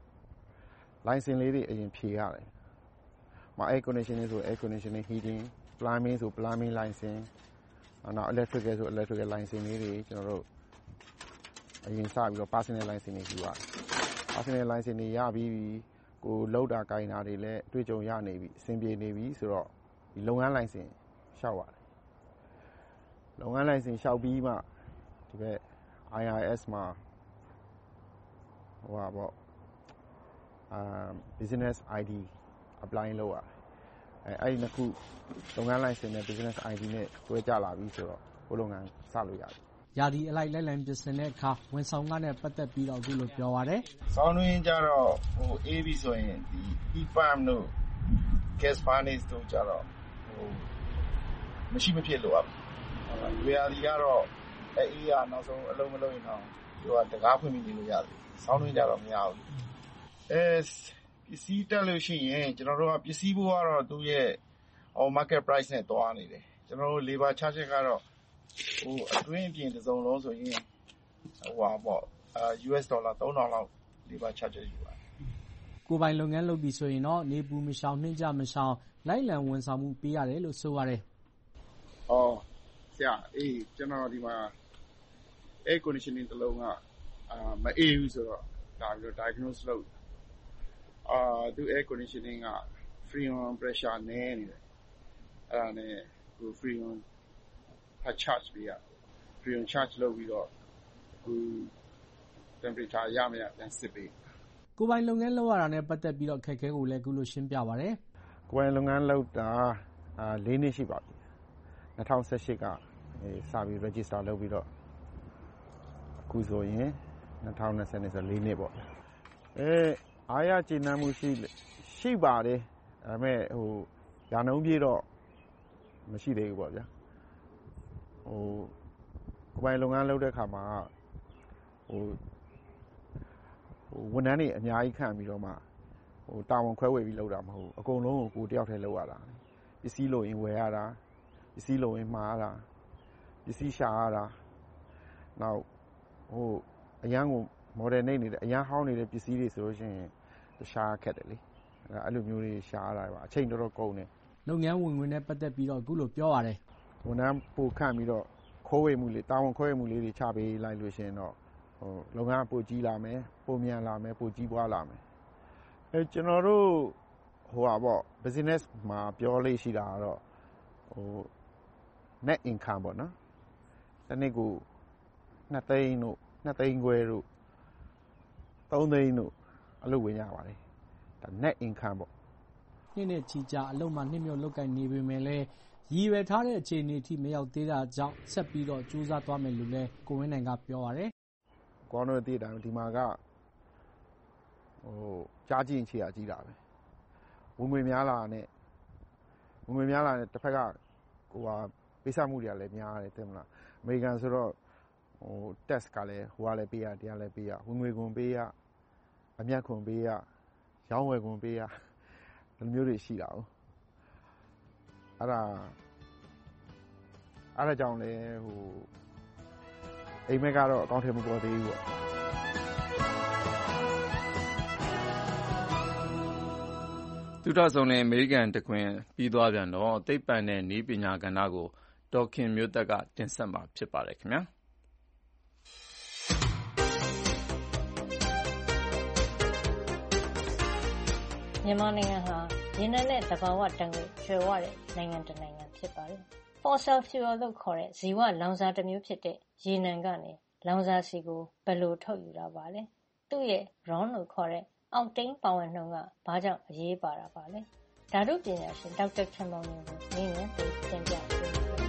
license လေးတွေအရင်ဖြေရတယ်။မ air conditioning ဆို air conditioning heating plumbing ဆို plumbing license နောက် electrical ဆို electrical license လေးတွေကျွန်တော်တို့အရင်စပြီးတော့ personal license တွေယူရတယ်။ personal license တွေရပြီးကိုလောက်တာကိုင်တာတွေလည်းအတွေ့အကြုံရနေပြီအဆင်ပြေနေပြီဆိုတော့ဒီလုပ်ငန်း license လျှောက်ရတယ်။လုပ်ငန်း license လျှောက်ပြီးမှဒီဘက် I R S မှာဟိုပါပေါ့အာ business I D apply လုပ်ရတယ်အဲအဲ့ဒီနှစ်ခုလုပ်ငန်း license နဲ့ business I D နဲ့တွဲကြလာပြီဆိုတော့ကိုလုပ်ငန်းစလို့ရတယ်ရာသီအလိုက်လိုက်လံပြင်ဆင်တဲ့အခါဝန်ဆောင်ခနဲ့ပတ်သက်ပြီးတော့အခုလိုပြောပါတယ်။ဆောင်းတွင်းကျတော့ဟို A B ဆိုရင်ဒီ heat pump တို့ gas furnace တို့ကျတော့ဟိုမရှိမဖြစ်လို့ရတယ်။ရာသီကတော့အေးရနောက်ဆုံးအလုံးမလုံးရင်တော့ဒီကတကားဖွင့်ပြီးနေလို့ရတယ်။ဆောင်းတွင်းကျတော့မရဘူး။အဲပစ္စည်းတက်လို့ရှိရင်ကျွန်တော်တို့ကပစ္စည်းဘိုးကတော့သူ့ရဲ့ဟို market price နဲ့တွားနေတယ်။ကျွန်တော်တို့ labor charge ကတော့ဟိုအတွင်းအပြင်တစ်စုံလုံးဆိုရင်ဟိုပါပေါ့အာ U S ဒေါ်လာသုံးထောင်လောက် labor charge ယူပါတယ်ကိုယ်ပိုင်လုပ်ငန်းလုပ်ပြီးဆိုရင်တော့နေပူမရှောင်နှင်းကြမရှောင်လိုက်လံဝန်ဆောင်မှုပေးရတယ်လို့ဆိုရတယ်။ဩဆရာအေးကျွန်တော်ဒီမှာ air conditioning တစ်လုံးကအာမအေးဘူးဆိုတော့ဒါပြီးတော့ diagnose လုပ်အာသူ air conditioning က freon pressure နည်းနေတယ်အဲ့ဒါနဲ့ကို freon charge ပေးရ freon charge လုပ်ပြီးတော့ဟို temperature ရမရပြန်စစ်ပေးကိုယ်ပိုင်လုပ်ငန်းလုပ်ရတာနဲ့ပတ်သက်ပြီးတော့ခက်ခဲကိုလည်းအခုလိုရှင်းပြပါဗျ။ကိုယ်ပိုင်လုပ်ငန်းလုပ်တာအာ၄နှစ်ရှိပါပြီ။၂၀၁၈ကအဲစပြီး register လုပ်ပြီးတော့အခုဆိုရင်၂၀၂၀နဲ့ဆို၄နှစ်ပေါ့။အဲအားရကျေနပ်မှုရှိရှိပါတယ်။ဒါပေမဲ့ဟိုရာနှုန်းပြည့်တော့မရှိသေးဘူးပေါ့ဗျာ။ဟိုကိုယ်ပိုင်လုပ်ငန်းလုပ်တဲ့အခါမှာဟိုဝန်ထမ်းတွေအများကြီးခန့်ပြီးတော့မှဟိုတာဝန်ခွဲဝေပြီးလုပ်တာမဟုတ်ဘူးအကုန်လုံးကိုကိုတယောက်တည်းလုပ်ရတာပစ္စည်းလိုရင်ဝယ်ရတာပစ္စည်းလိုရင်မှားရတာပစ္စည်းရှာရတာနောက်ဟိုအရန်ကို model နေနေတဲ့အရန်ဟောင်းနေတဲ့ပစ္စည်းတွေဆိုလို့ရှိရင်တခြားခက်တယ်လေအဲ့လိုမျိုးတွေရှာရတာပါအချိန်တော်တော်ကုန်တယ်လုပ်ငန်းဝင်ဝင်နဲ့ပတ်သက်ပြီးတော့အခုလိုပြောရတယ်ဝန်ထမ်းပိုခန့်ပြီးတော့ခိုးဝေမှုလေးတာဝန်ခွဲဝေမှုလေးတွေချပေးလိုက်လို့ရှိရင်တော့ဟိုလုပ်ငန်းပိုကြီးလာမယ်ပိုမြန်လာမယ်ပိုကြီးပွားလာမယ်အဲကျွန်တော်တို့ဟိုပါပေါ့ business မှာပြောလို့ရှိတာကတော့ဟို net income ပေါ့နော်တစ်နှစ်ကိုနှစ်သိန်းတို့နှစ်သိန်းခွဲတို့သုံးသိန်းတို့အလုပ်ဝင်ရပါတယ်ဒါ net income ပေါ့နှစ်နဲ့ချီကြာအလုပ်မှာနှစ်မြို့လုပ်ကိုင်နေပေမဲ့လည်းရည်ရွယ်ထားတဲ့အခြေအနေအထိမရောက်သေးတာကြောင့်ဆက်ပြီးတော့ကြိုးစားသွားမယ်လို့လည်းကိုဝင်းနိုင်ကပြောရတယ်ကောင်းတို့တည်တယ်ဒီမှာကဟိုကြားကြည့်ချေရကြီးတာပဲဝင်ငွေများလာနဲ့ဝင်ငွေများလာနဲ့တစ်ဖက်ကဟိုဟာပေးဆက်မှုတွေကလည်းများတယ်သိမလားအမေရိကန်ဆိုတော့ဟို test ကလည်းဟိုကလည်းပေးရတရားလည်းပေးရဝင်ငွေခွန်ပေးရအမြတ်ခွန်ပေးရရောင်းဝယ်ခွန်ပေးရဒီမျိုးတွေရှိတာ哦အဲ့ဒါအဲ့ဒါကြောင့်လည်းဟိုအိမ်မက်ကတော့အကောင့်ထဲမပေါ်သေးဘူးပေါ့သူတော်ဆောင်တဲ့အမေရိကန်တခွင်ပြီးသွားပြန်တော့သိပ္ပံနဲ့နည်းပညာကဏ္ဍကိုဒေါက်ခင်မျိုးသက်ကတင်ဆက်မှာဖြစ်ပါတယ်ခင်ဗျာမြန်မာနိုင်ငံဟာရေနံနဲ့သဘာဝဓာတ်ငွေ့ကြွယ်ဝတဲ့နိုင်ငံတစ်နိုင်ငံဖြစ်ပါတယ်။ Fossil fuel လို့ခေါ်တဲ့ဇီဝလောင်စာတစ်မျိုးဖြစ်တဲ့ရေနံကနေလောင်စာဆီကိုဘယ်လိုထုတ်ယူတာပါလဲ။သူ့ရဲ့ Ron လို့ခေါ်တဲ့အောက်တိန်းပါဝင်နှုန်းကဘာကြောင့်အရေးပါတာပါလဲ။ဓာတုပညာရှင်ဒေါက်တာခင်မောင်မျိုးကိုမေးမြန်းပြီးတင်ပြပေးပါမယ်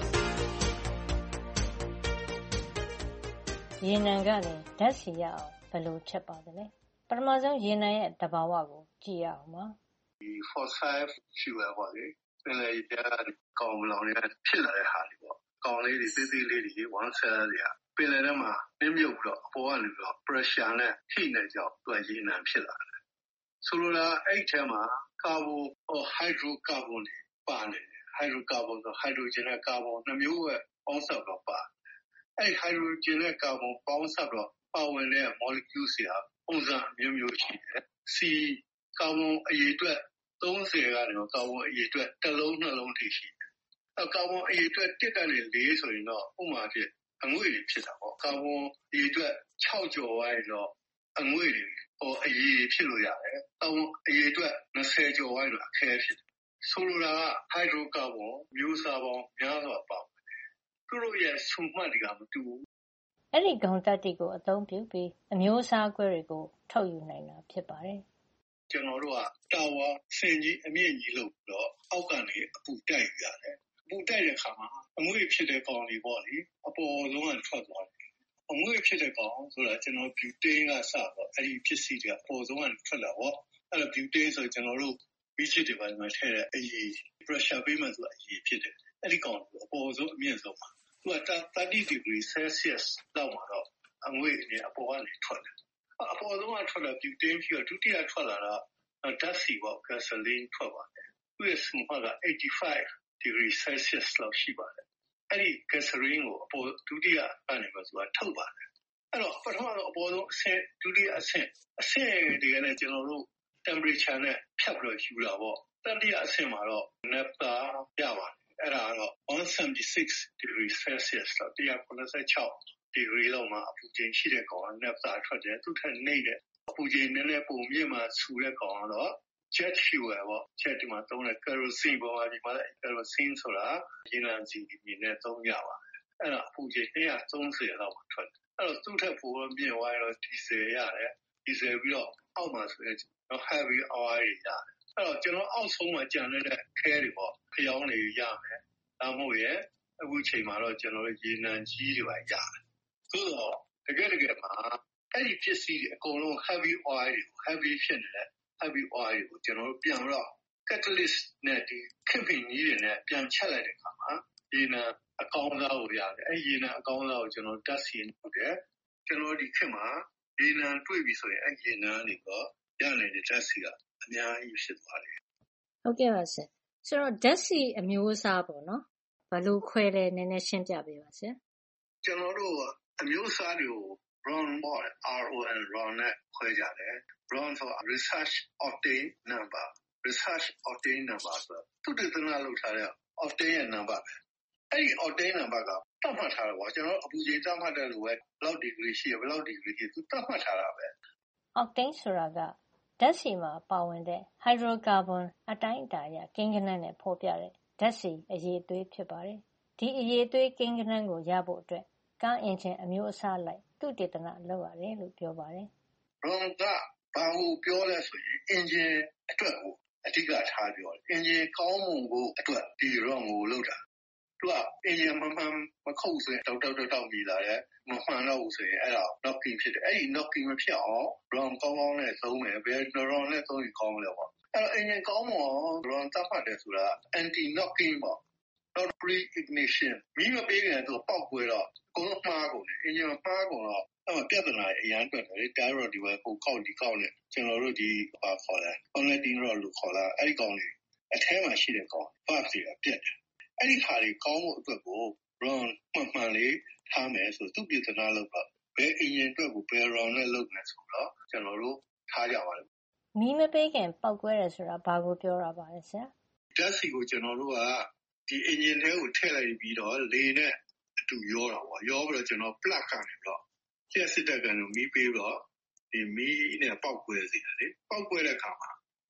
။ရေနံကနေဓာတ်ဆီရအောင်ဘယ်လိုချက်ပါသလဲ။ပထမဆုံးရေနံရဲ့သဘာဝကိုကြည့်ရအောင်ပါ။ဒီ fossil fuel ပေါ့လေပင်လယ်ရေကောင်မလောင်တွေကဖြစ်လာတဲ့ဟာတွေပေါ့ကောင်လေးတွေသေးသေးလေးတွေ one cell တွေကပင်လယ်ထဲမှာနှင်းမြုပ်ပြီးတော့အပေါ်ကနေပြီးတော့ pressure နဲ့ heat နဲ့ကြောင့်သူကရေနံဖြစ်လာတယ်ဆိုလိုတာအဲ့ထဲမှာကာဗွန်ဟို hydrocarbon တွေပါနေတယ် hydrocarbon ဆို hydrogen နဲ့ကာဗွန်နှစ်မျိုးပဲပေါင်းစပ်တော့ပါအဲ့ hydrogen နဲ့ကာဗွန်ပေါင်းစပ်တော့ပါဝင်တဲ့ molecules တွေကပုံစံအမျိုးမျိုးရှိတယ် C ကာဗွန်အရေအတွက်သုံးဆယ်ကနေတော့ကာဗွန်အရေအတွက်တစ်လုံးနှလုံးထိရှိတယ်။အဲကာဗွန်အရေအတွက်တစ်ကနေလေးဆိုရင်တော့ဥပမာဖြစ်အငွေ့တွေဖြစ်တာပေါ့။ကာဗွန်အရေအတွက်ခြောက်ကျော်သွားရင်တော့အငွေ့တွေဟိုအရေဖြစ်လို့ရတယ်။ကာဗွန်အရေအတွက်နှစ်ဆယ်ကျော်သွားရင်တော့အခဲဖြစ်တယ်။ဆိုလိုတာကဟိုက်ဒရိုကာဗွန်မျိုးစားပေါင်းများစွာပါဝင်တယ်။သူတို့ရဲ့ဆုံမှတ်တွေကမတူဘူး။အဲ့ဒီဂုဏ်သတ္တိကိုအသုံးပြုပြီးအမျိုးအစားအကွဲတွေကိုထုတ်ယူနိုင်တာဖြစ်ပါတယ်။ကျွန်တော်တို့ကတာဝါဆင်ကြီးအမြင့်ကြီးလို့ပြီးတော့အောက်ကနေအပူတိုက်ရတယ်။အပူတိုက်တဲ့အခါမှာအငွေ့ဖြစ်တဲ့ကောင်တွေပေါ့လေအပေါ်ဆုံးကထွက်သွားတယ်။အငွေ့ဖြစ်တဲ့ကောင်ဆိုတာကျွန်တော်ဘျူတိန်းကစတော့အဲ့ဒီဖြစ်စီတွေအပေါ်ဆုံးကထွက်လာပေါ့။အဲ့တော့ဘျူတိန်းဆိုကျွန်တော်တို့ဘီချစ်တွေပါမှာထည့်တဲ့အရေး pressure ပေးမှဆိုတာအရေးဖြစ်တယ်။အဲ့ဒီကောင်အပေါ်ဆုံးအမြင့်ဆုံးမှာသူကthirty degree Celsius လောက်မှာတော့အငွေ့တွေအပေါ်ကနေထွက်တယ်အပေါ်ဆုံးကထွက်လာဘျူတိန်းပြီးတော့ဒုတိယထွက်လာတာဓာတ်ဆီပေါ့ gasoline ထွက်ပါတယ်သူ့ရဲ့စံမှတ်ကeighty-five degree Celsius လောက်ရှိပါတယ်အဲ့ဒီ gasoline ကိုအပေါ်ဒုတိယအနေနဲ့ဆိုတာထုတ်ပါတယ်အဲ့တော့ပထမတော့အပေါ်ဆုံးအဆင့်ဒုတိယအဆင့်အဆင့်တွေကလည်းကျွန်တော်တို့ temperature နဲ့ဖြတ်ပြီးတော့ယူတာပေါ့တတိယအဆင့်မှာတော့ naphtha ရပါတယ်အဲ့ဒါကတော့one seventy-six degree Celsius လောက်one ninety-sixဒီဂရီလောက်မှာအပူချိန်ရှိတဲ့ကောင်က naphtha ထွက်တယ်သူထက်နှိမ့်တဲ့အပူချိန်နည်းနည်းပုံမြင့်မှဆူတဲ့ကောင်ကတော့ jet fuel ပေါ့ jet ဒီမှာသုံးတဲ့ kerosene ပေါ်မှာဒီမှာ kerosene ဆိုတာရေနံဆီဒီနဲ့သုံးရပါတယ်အဲ့ဒါအပူချိန်one thirtyလောက်မှာထွက်တယ်အဲ့တော့သူထက်ပိုမြင့်သွားရင်တော့ diesel ရတယ် diesel ပြီးတော့အောက်မှာဆိုရင် heavy oil တွေရတယ်အဲ့တော့ကျွန်တော်အောက်ဆုံးမှာကျန်တဲ့ခဲတွေပေါ့ဖျောင်းတွေရမယ်ဒါမှမဟုတ်ရဲ့အခုချိန်မှာတော့ကျွန်တော်တို့ရေနံကြီးတွေပါရတယ်ဆိုတော့တကယ်တကယ်မှာအဲ့ဒီပစ္စည်းတွေအကုန်လုံး heavy oil တွေ heavy ဖြစ်နေတဲ့ heavy oil တွေကိုကျွန်တော်တို့ပြန်တော့ catalyst နဲ့ဒီခင်ဗျကြီးတွေနဲ့ပြန်ချက်လိုက်တဲ့အခါမှာရေနံအကောင်းစားကိုရတယ်အဲ့ရေနံအကောင်းစားကိုကျွန်တော်ဓာတ်ဆီလုပ်တယ်ကျွန်တော်ဒီခင်မှာရေနံတွေ့ပြီဆိုရင်အဲ့ရေနံတွေတော့ရနေတဲ့ဓာတ်ဆီကအများကြီးဖြစ်သွားတယ်ဟုတ်ကဲ့ပါဆရာဆိုတော့ဓာတ်ဆီအမျိုးအစားပေါ့နော်ဘယ်လိုခွဲလဲနည်းနည်းရှင်းပြပေးပါဆရာကျွန်တော်တို့အမျိုးအစားတွေကို Ron ပေါ့ R O N Ron နဲ့ခွဲကြတယ် Ron ဆို research octane number research octane number ဆိုသူတည်တနာလောက်ထားတဲ့ octane ရဲ့ number ပဲအဲ့ဒီ octane number ကတတ်မှတ်ထားတယ်ပေါ့ကျွန်တော်အပူချိန်တတ်မှတ်တဲ့လိုပဲဘယ်လောက်ဒီဂရီရှိရဘယ်လောက်ဒီဂရီရှိသူတတ်မှတ်ထားတာပဲ octane ဆိုတာကဓာတ်ဆီမှာပါဝင်တဲ့ hydrocarbon အတိုင်းအတာအရကိန်းဂဏန်းနဲ့ဖော်ပြတဲ့ဓာတ်ဆီအရည်အသွေးဖြစ်ပါတယ်ဒီအရည်အသွေးကိန်းဂဏန်းကိုရဖို့အတွက်ကားအင်ဂျင်အမျိုးအစားလိုက်သူတေသနလုပ်ရတယ်လို့ပြောပါတယ်။ Ron ကဘာကိုပြောလဲဆိုရင်အင်ဂျင်အတွက်ကိုအဓိကထားပြောတယ်။အင်ဂျင်ကောင်းမွန်ဖို့အတွက်ဒီ Ron ကိုလုပ်တာ။သူကအင်ဂျင်မမှန်မခုတ်ဆိုရင်တောက်တောက်တောက်ပြီးလာတယ်။မမှန်တော့ဘူးဆိုရင်အဲ့ဒါ knocking ဖြစ်တယ်။အဲ့ဒီ knocking မဖြစ်အောင် Ron ကောင်းကောင်းနဲ့သုံးမယ်။ဘယ် Ron နဲ့သုံးရင်ကောင်းလဲပေါ့။အဲ့တော့အင်ဂျင်ကောင်းမွန်အောင် Ron သတ်မှတ်တယ်ဆိုတာ anti knocking ပေါ့။ not pre ignition မီးမပေးခင်သူပေါက်ကွဲတော့ကိုယ်မှားကုန်တယ်အင်ဂျင်မှားကုန်တော့အဲ့မှာပြဿနာအရင်တွေ့တယ်တာရော်ဒီဝဲကိုကောက်ဒီကောက်နဲ့ကျွန်တော်တို့ဒီပါခေါ်တယ် connecting rod လို့ခေါ်တာအဲ့ဒီကောင်လေးအထဲမှာရှိတဲ့ကောင် valve တွေပြတ်တယ်အဲ့ဒီခါလေးကောင်းဖို့အတွက်ကို run မှန်မှန်လေးထားမယ်ဆိုသူပြည်သနာလောက်တော့ဘယ်အင်ဂျင်အတွက်ကိုဘယ် run နဲ့လုပ်မယ်ဆိုတော့ကျွန်တော်တို့ထားကြပါလိမ့်မီးမပေးခင်ပောက်ကွဲတယ်ဆိုတာဘာကိုပြောတာပါလဲဆရာဓာတ်ဆီကိုကျွန်တော်တို့ကဒီအင်ဂျင်ထဲကိုထည့်လိုက်ပြီးတော့လေနဲ့အတူရောတာပေါ့ရောပြီးတော့ကျွန်တော် plug ကနေပြီးတော့ကျက်စစ်တက်ကန်ကိုမီးပေးတော့ဒီမီးနဲ့ပောက်ကွဲစီတယ်လေပောက်ကွဲတဲ့အခါမှာ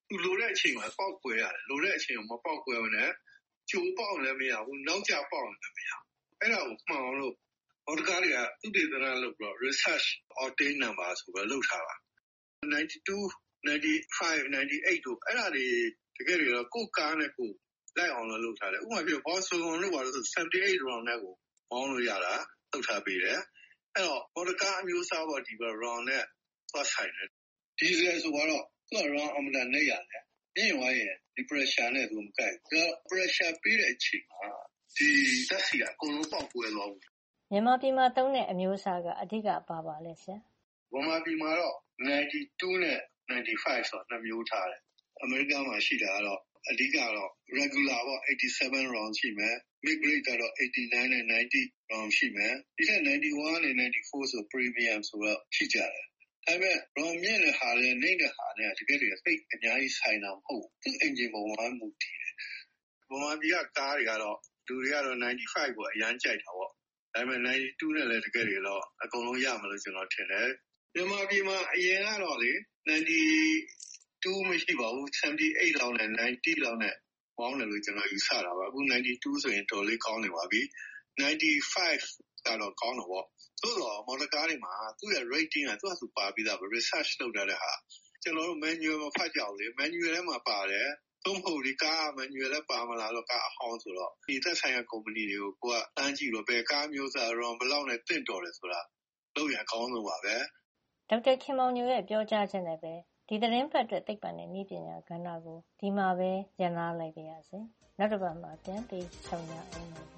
သူလိုတဲ့အချိန်မှာပေါက်ကွဲရတယ်လိုတဲ့အချိန်မှာမပေါက်ကွဲဘူးနဲ့ကျိုးပေါက်လည်းမရဘူးနောက်ကျပေါက်လည်းမရဘူးအဲ့ဒါကိုမှန်အောင်လို့မော်ဒကားတွေကသူတေသနာလုပ်ပြီးတော့ research octane number ဆိုပြီးလုပ်ထားတာninety-two ninety-five ninety-eightတို့အဲ့ဒါတွေတကယ်တွေတော့ကိုယ်ကားနဲ့ကိုလိုက်အောင်လို့လုပ်ထားတယ်ဥပမာပြောဘောဆိုကုန်လို့ပါလို့ဆိုseventy-eight round နဲ့ကိုမောင်းလို့ရတာလုပ်ထားပေးတယ်အဲ့တော့မော်ဒကားအမျိုးအစားပေါ်ဒီဘ round နဲ့သွားဆိုင်တယ်ဒီစဲဆိုတော့သူက round အမှန်တန်နဲ့ရတယ်ညင်ဝါရဲ့ဒီ pressure နဲ့သူမကိုက်ဘူး pressure ပေးတဲ့အချိန်မှာဒီတက်စီကအကုန်လုံးပေါက်ကွဲသွားဘူးမြန်မာပြည်မှာသုံးတဲ့အမျိုးအစားကအဓိကပါပါလဲဆရာမြန်မာပြည်မှာတော့ninety-twoနဲ့ ninety-five ဆိုတော့နှစ်မျိုးထားတယ်အမေရိကန်မှာရှိတာကတော့အဓိကတော့ regular ပေါ့eighty-seven round ရှိမယ် mid grade ကတော့eighty-nineနဲ့ninety round ရှိမယ်ဒီထက်ninety-oneနဲ့ninety-fourဆို premium ဆိုတော့ရှိကြတယ်ဒါပေမဲ့ round မြင့်တဲ့ဟာနဲ့နေတဲ့ဟာနဲ့တကယ်တည်းစိတ်အများကြီးဆိုင်တာမဟုတ်ဘူးသူ engine ပုံမှန်မူတည်တယ်မြန်မာပြည်ကကားတွေကတော့လူတွေကတော့ninety-fiveကိုအရန်ကြိုက်တာပေါ့ဒါပေမဲ့ninety-twoနဲ့လည်းတကယ်တည်းတော့အကုန်လုံးရမှာလို့ကျွန်တော်ထင်တယ်မြန်မာပြည်မှာအရင်ကတော့လေninety-twoမရှိပါဘူးseventy-eightလောက်နဲ့ninetyလောက်နဲ့ပေါင်းတယ်လို့ကျွန်တော်ယူဆတာပါအခုninety-twoဆိုရင်တော်လေးကောင်းနေပါပြီninety-fiveကတော့ကောင်းတော့ပေါ့သို့တော့မော်ဒကားတွေမှာသူ့ရဲ့ rating ကသူ့အဆူပါပြီးသားပဲ research လုပ်ထားတဲ့ဟာကျွန်တော်တို့ manual မှာဖတ်ကြအောင်လေ manual ထဲမှာပါတယ်သုံးဖို့ဒီကား manual လည်းပါမလားတော့ကားအဟောင်းဆိုတော့ဒီသက်ဆိုင်ရာ company တွေကိုကိုကတန်းကြည့်လို့ဘယ်ကားမျိုးစား round ဘယ်လောက်နဲ့တင့်တော်တယ်ဆိုတာလုပ်ရအကောင်းဆုံးပါပဲဒေါက်တာခင်မောင်ညိုရဲ့ပြောကြားချက်နဲ့ပဲဒီသတင်းပတ်အတွက်သိပ္ပံနဲ့နည်းပညာကဏ္ဍကိုဒီမှာပဲရန်နာလိုက်ပါရစေနောက်တစ်ပတ်မှာပြန်ပြီးဆုံရအောင်ပါ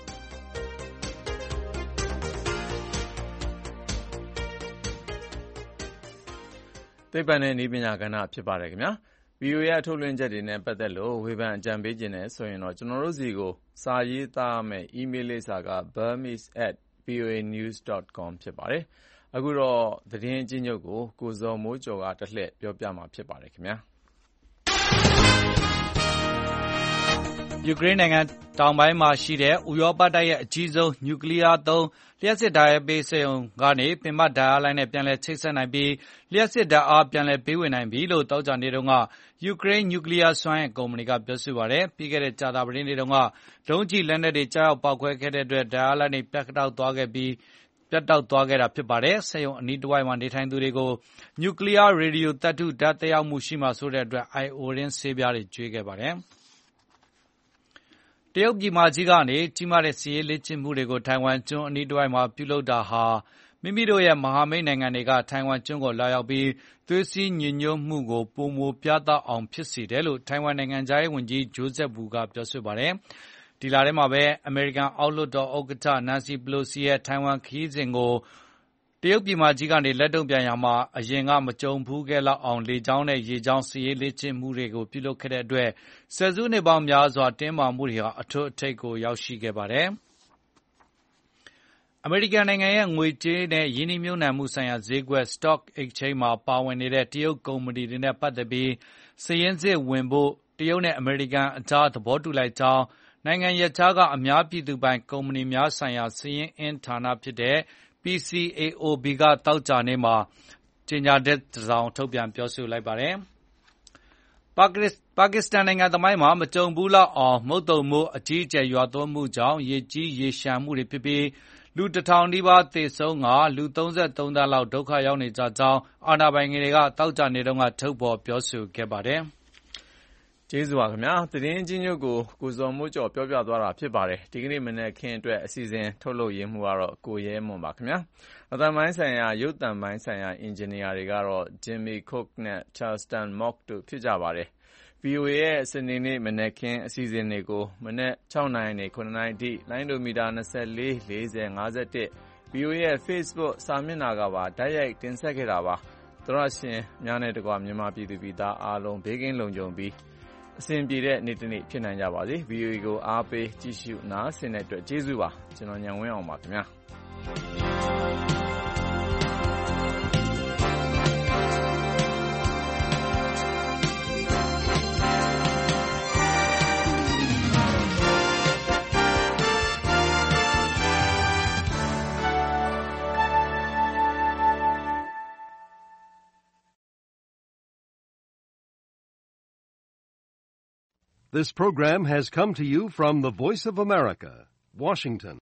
သိပ္ပံနဲ့နည်းပညာကဏ္ဍဖြစ်ပါတယ်ခင်ဗျာ ဗီအိုအေ ရဲ့ထုတ်လွှင့်ချက်တွေနဲ့ပတ်သက်လို့ဝေဖန်အကြံပေးခြင်းနဲ့ဆိုရင်တော့ကျွန်တော်တို့စီကိုစာရေးသားမယ် email လိပ်စာက burmese at voa news dot com ဖြစ်ပါတယ်အခုတော့သတင်းအကျဉ်းချုပ်ကိုကိုဇော်မိုးကျော်ကတလှည့်ပြောပြမှာဖြစ်ပါတယ်ခင်ဗျာယူကရိန်းနိုင်ငံတောင်ပိုင်းမှာရှိတဲ့ဥရောပတိုက်ရဲ့အကြီးဆုံးနျူကလ িয়ার သုံးလျှပ်စစ်ဓာတ်အားပေးစက်ရုံကနေပင်မဓာတ်အားလိုင်းနဲ့ပြန်လည်ချိတ်ဆက်နိုင်ပြီးလျှပ်စစ်ဓာတ်အားပြန်လည်ပေးဝေနိုင်ပြီလို့သောကြာနေ့တုန်းကယူကရိန်းနျူကလ িয়ার စွမ်းအင်ကုမ္ပဏီကပြောဆိုပါတယ်။ပြီးခဲ့တဲ့ကြာသပတေးနေ့တုန်းကဒုံးကျည်လက်နက်တွေကြားရောက်ပေါက်ကွဲခဲ့တဲ့အတွက်ဓာတ်အားလိုင်းတွေပြတ်တောက်သွားခဲ့ပြီးပြတ်တောက်သွားခဲ့တာဖြစ်ပါတယ်။စက်ရုံအနီးတစ်ဝိုက်မှာနေထိုင်သူတွေကိုနျူကလ িয়ার ရေဒီယိုသတ္တုဓာတ်သက်ရောက်မှုရှိမှဆိုတဲ့အတွက်အိုင်အိုရင်းဆေးပြားတွေကျွေးခဲ့ပါတယ်။တရုတ်ပြည်မကြီးကနေကြီးမားတဲ့စစ်ရေးလေ့ကျင့်မှုတွေကိုထိုင်ဝမ်ကျွန်းအနီးတစ်ဝိုက်မှာပြုလုပ်တာဟာမိမိတို့ရဲ့မဟာမိတ်နိုင်ငံတွေကထိုင်ဝမ်ကျွန်းကိုလာရောက်ပြီးသွေးစည်းညီညွတ်မှုကိုပိုမိုပြသအောင်ဖြစ်စေတယ်လို့ထိုင်ဝမ်နိုင်ငံခြားရေးဝန်ကြီးဂျိုးဇက်ဝူကပြောဆိုပါတယ်။ဒီလထဲမှာပဲအမေရိကန်အောက်လွှတ်တော်ဥက္ကဋ္ဌနန်စီပလိုစီရဲ့ထိုင်ဝမ်ခရီးစဉ်ကိုတရုတ်ပြည်မကြီးကနေလက်တုံ့ပြန်ရာမှာအရင်ကမကြုံဘူးခဲ့လောက်အောင်လေကြောင်းနဲ့ရေကြောင်းစစ်ရေးလေ့ကျင့်မှုတွေကိုပြုလုပ်ခဲ့တဲ့အတွက်ဆယ်စုနှစ်ပေါင်းများစွာတင်းမာမှုတွေဟာအထွတ်အထိပ်ကိုရောက်ရှိခဲ့ပါတယ်။အမေရိကန်နိုင်ငံရဲ့ငွေကြေးနဲ့ယင်းနှိမ့်မြုပ်နှံမှုဆိုင်ရာဈေးကွက် Stock Exchange မှာပါဝင်နေတဲ့တရုတ်ကုမ္ပဏီတွေနဲ့ပတ်သက်ပြီးစာရင်းစစ်ဝင်ဖို့တရုတ်နဲ့အမေရိကန်အကြားသဘောတူလိုက်ကြောင်းနိုင်ငံရပ်ခြားကအများပြည်သူပိုင်ကုမ္ပဏီများဆိုင်ရာစာရင်းအင်းဌာနဖြစ်တဲ့P C A O B ကသောကြာနေ့မှာကြေညာချက်တစ်စောင်ထုတ်ပြန်ပြောဆိုလိုက်ပါတယ်။ပါကစ္စတန်နိုင်ငံသမိုင်းမှာမကြုံဘူးလောက်အောင်မုတ်သုန်မိုးအကြီးအကျယ်ရွာသွန်းမှုကြောင့်ရေကြီးရေလျှံမှုတွေဖြစ်ပြီးလူတစ်ထောင်နီးပါးသေဆုံးကလူသုံးဆယ့်သုံးသန်းလောက်ဒုက္ခရောက်နေကြကြောင်းအာဏာပိုင်တွေကသောကြာနေ့တုန်းကထုတ်ဖော်ပြောဆိုခဲ့ပါတယ်။ကျေးဇူးပါခင်ဗျာသတင်းချင်းချုပ်ကိုကိုဇော်မိုးကျော်ပြောပြသွားတာဖြစ်ပါတယ်ဒီကနေ့မနေ့ခင်းအတွက်အစီအစဉ်ထုတ်လုပ်ရင်းမှုကတော့ကိုရဲမွန်ပါခင်ဗျာအသံပိုင်းဆိုင်ရာရုပ်သံပိုင်းဆိုင်ရာအင်ဂျင်နီယာတွေကတော့ Jimmy Cook နဲ့ Charleston Mock တို့ဖြစ်ကြပါတယ် ဗီအိုအေ ရဲ့စနေနေ့မနေ့ခင်းအစီအစဉ်တွေကိုမနေ့၆နာရီနဲ့၇နာရီထိလိုင်းဒိုမီတာ24 40 51 ဗီအိုအေ ရဲ့ Facebook စာမျက်နှာကပါဓာတ်ရိုက်တင်ဆက်ခဲ့တာပါသရရှင်များနဲ့တကွမြန်မာပြည်သူပြည်သားအားလုံးဘေးကင်းလုံခြုံပြီးအစဉ်ပြေတဲ့နေ့တစ်နေ့ဖြစ်နိုင်ကြပါစေ ဗီအိုအေ ကိုအားပေးကြည့်ရှုနားဆင်တဲ့အတွက်ကျေးဇူးပါကျွန်တော်ညံဝင်းအောင်ပါခင်ဗျာ This program has come to you from the Voice of America, Washington.